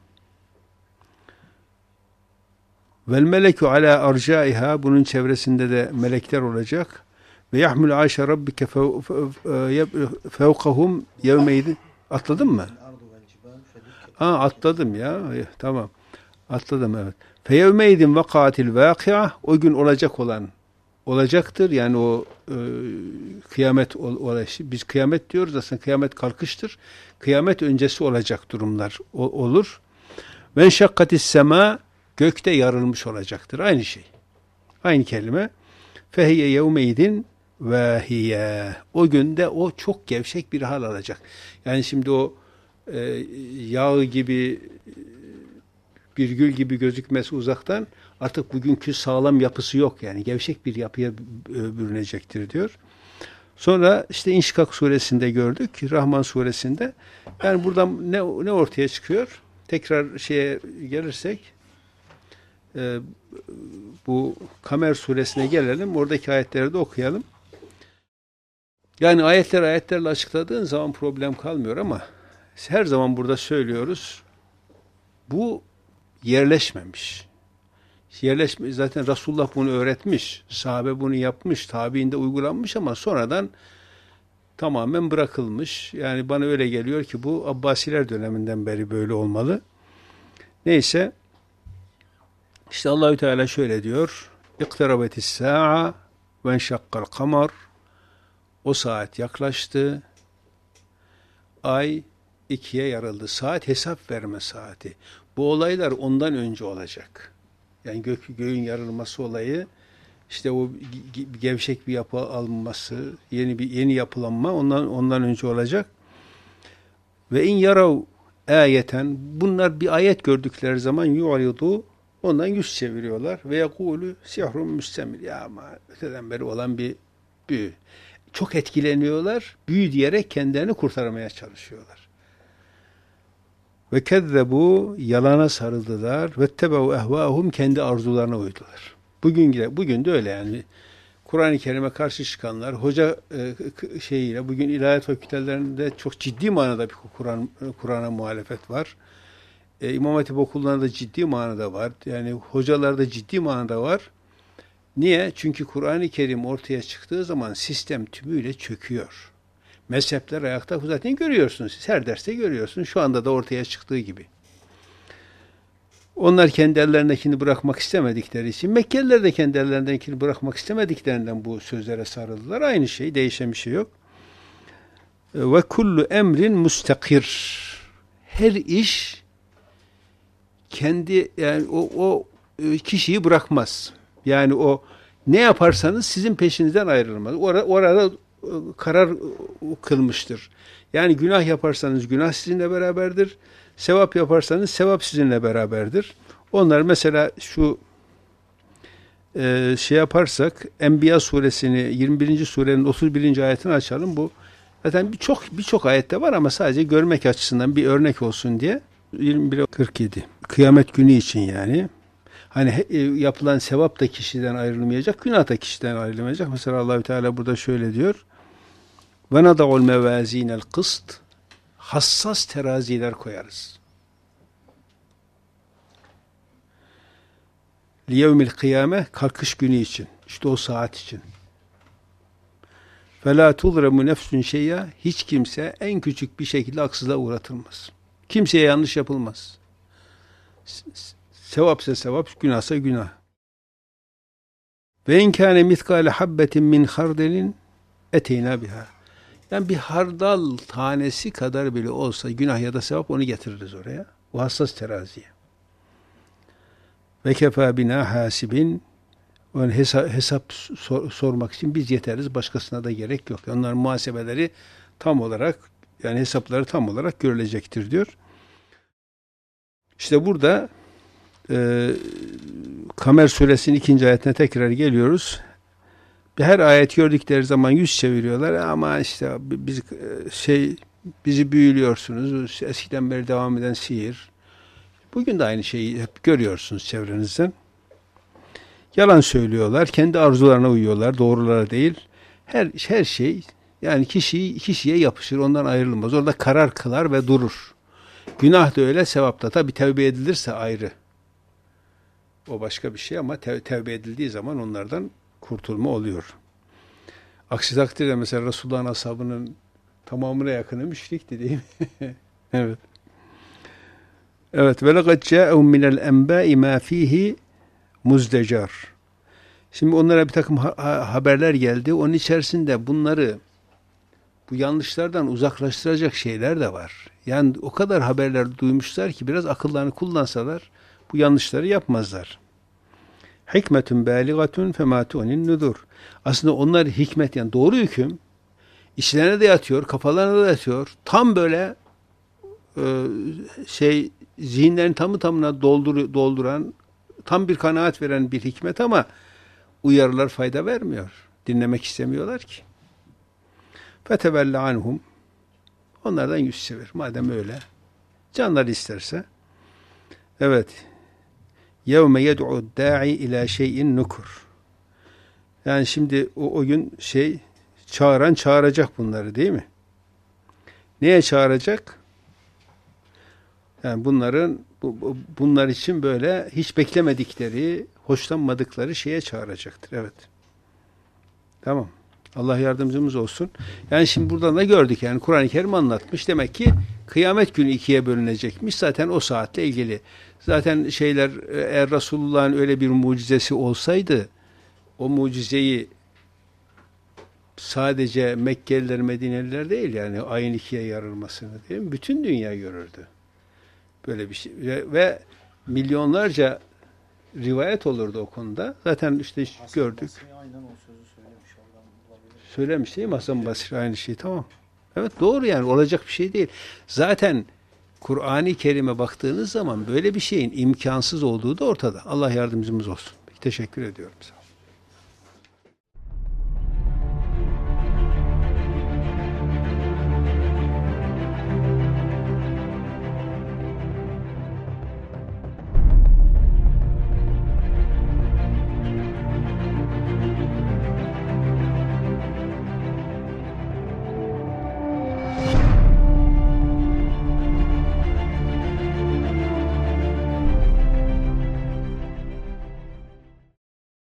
Vel meleku ala arcaiha, bunun çevresinde de melekler olacak. Ve yahmulu aşa rabbike fevkahum yevmeydin. Atladın mı? Atladım ya. Tamam. Atladım, evet. Feyevmeydin vakatil vakia, o gün olacak olan olacaktır. Yani o kıyamet olayışı. Biz kıyamet diyoruz, aslında kıyamet kalkıştır. Kıyamet öncesi olacak durumlar olur. Ve şakkatis sema, gökte yarılmış olacaktır. Aynı şey. Aynı kelime. Fehiye yevmeydin vahiye. O günde o çok gevşek bir hal alacak. Yani şimdi o yağ gibi, bir gül gibi gözükmesi uzaktan artık bugünkü sağlam yapısı yok. Yani gevşek bir yapıya bürünecektir diyor. Sonra işte İnşikak suresinde gördük. Rahman suresinde. Yani buradan ne ortaya çıkıyor? Tekrar şeye gelirsek bu Kamer suresine gelelim. Oradaki ayetleri de okuyalım. Yani ayetlerle açıkladığın zaman problem kalmıyor ama her zaman burada söylüyoruz. Bu yerleşmemiş. Zaten Resulullah bunu öğretmiş. Sahabe bunu yapmış. Tabiinde uygulanmış ama sonradan tamamen bırakılmış. Yani bana öyle geliyor ki bu Abbasiler döneminden beri böyle olmalı. Neyse. İşte Allahü Teala şöyle diyor. İktarabetis sa'a ve enşakkal kamar. O saat yaklaştı. Ay ikiye yarıldı. Saat hesap verme saati. Bu olaylar ondan önce olacak. Yani göğün yarılması olayı, işte o gevşek bir yapı alınması, yeni yapılanma ondan önce olacak. Ve in yarav ayeten, bunlar bir ayet gördükleri zaman yu'ridu, ondan yüz çeviriyorlar ve yekulu sihrun müstemir. Ya ama öteden beri olan bir büyü. Çok etkileniyorlar. Büyü diyerek kendilerini kurtarmaya çalışıyorlar. Ve kezzebu, yalana sarıldılar. Ve tebev ehvahum, kendi arzularına uydular. Bugün de öyle yani. Kur'an-ı Kerim'e karşı çıkanlar, hoca şeyiyle, bugün ilahiyat fakültelerinde çok ciddi manada bir Kur'an'a muhalefet var. İmam Hatip okullarında ciddi manada var. Yani hocalarda ciddi manada var. Niye? Çünkü Kur'an-ı Kerim ortaya çıktığı zaman sistem tümüyle çöküyor. Mezhepler ayakta, zaten görüyorsunuz. Siz her derste görüyorsunuz. Şu anda da ortaya çıktığı gibi. Onlar kendi ellerindekini bırakmak istemedikleri için, Mekkeliler de kendi ellerindekini bırakmak istemediklerinden bu sözlere sarıldılar. Aynı şey, değişen bir şey yok. Ve kullu emrin mustakir. Her iş kendi, yani o kişiyi bırakmaz. Yani o ne yaparsanız sizin peşinizden ayrılmaz. Orada karar kılmıştır. Yani günah yaparsanız günah sizinle beraberdir. Sevap yaparsanız sevap sizinle beraberdir. Onlar mesela şu şey yaparsak Enbiya suresini 21. surenin 31. ayetini açalım. Bu zaten birçok ayette var ama sadece görmek açısından bir örnek olsun diye. 21-47. Kıyamet günü için yani. Hani yapılan sevap da kişiden ayrılmayacak, günah da kişiden ayrılmayacak. Mesela Allahü Teala burada şöyle diyor. Ve nada'ul mevazinel kıst. Hassas teraziler koyarız. Liyevmil kıyame, kalkış günü için. İşte o saat için. فَلَا تُظْرَمُ نَفْسٌ şeyya, hiç kimse en küçük bir şekilde haksızlığa uğratılmaz. Kimseye yanlış yapılmaz. Sevapsa sevap, günahsa günah. Ve inkâne mitkâle habbetin min hardelin eteyna biha. Yani bir hardal tanesi kadar bile olsa günah ya da sevap, onu getiririz oraya. O hassas teraziye. Ve kefâ bina hasibin. Yani hesap sormak için biz yeteriz. Başkasına da gerek yok. Onların muhasebeleri tam olarak, yani hesapları tam olarak görülecektir diyor. İşte burada Kamer suresinin 2. ayetine tekrar geliyoruz. Her ayet gördükleri zaman yüz çeviriyorlar. Ama işte bizi büyülüyorsunuz. Eskiden beri devam eden sihir. Bugün de aynı şeyi hep görüyorsunuz çevrenizden. Yalan söylüyorlar. Kendi arzularına uyuyorlar. Doğrulara değil. Her şey yani kişiye yapışır. Ondan ayrılmaz. Orada karar kılar ve durur. Günah da öyle, sevap da. Tabi tevbe edilirse ayrı. O başka bir şey ama tevbe edildiği zaman onlardan kurtulma oluyor. Aksi takdirde mesela Resulullah'ın ashabının tamamına yakını müşrikti değil mi? Evet. Evet. Ve lekad câ'ehum minel enbâ'i mâ fîhî muzdecar. Şimdi onlara bir takım haberler geldi. Onun içerisinde bu yanlışlardan uzaklaştıracak şeyler de var. Yani o kadar haberler duymuşlar ki biraz akıllarını kullansalar bu yanlışları yapmazlar. Hikmetun bâligatun femâ tu'nin nudur. Aslında onlar hikmet, yani doğru hüküm içlerine de yatıyor, kafalarına da yatıyor. Tam böyle zihinlerin tamına dolduran, tam bir kanaat veren bir hikmet ama uyarılar fayda vermiyor. Dinlemek istemiyorlar ki. Fetevelle anhum. Onlardan yüz çevir. Madem öyle. Canları isterse. Evet. Yevme yed'u da'i ila şeyin nukur. Yani şimdi o gün çağıran çağıracak bunları değil mi? Neye çağıracak? Yani bunlar için böyle hiç beklemedikleri, hoşlanmadıkları şeye çağıracaktır. Evet. Tamam. Allah yardımcımız olsun. Yani şimdi buradan da gördük, yani Kur'an-ı Kerim anlatmış. Demek ki kıyamet günü ikiye bölünecekmiş. Zaten o saatle ilgili. Zaten eğer Resulullah'ın öyle bir mucizesi olsaydı, o mucizeyi sadece Mekkeliler, Medineliler değil, yani ayın ikiye yarılmasını değil mi? Bütün dünya görürdü. Böyle bir şey. Ve milyonlarca rivayet olurdu o konuda. Zaten işte gördük. Aynen o sözü söylemiş. Söylemiş değil mi Hasan Basri aynı şeyi? Tamam. Evet, doğru, yani olacak bir şey değil. Zaten Kur'an-ı Kerim'e baktığınız zaman böyle bir şeyin imkansız olduğu da ortada. Allah yardımcımız olsun. Teşekkür ediyorum.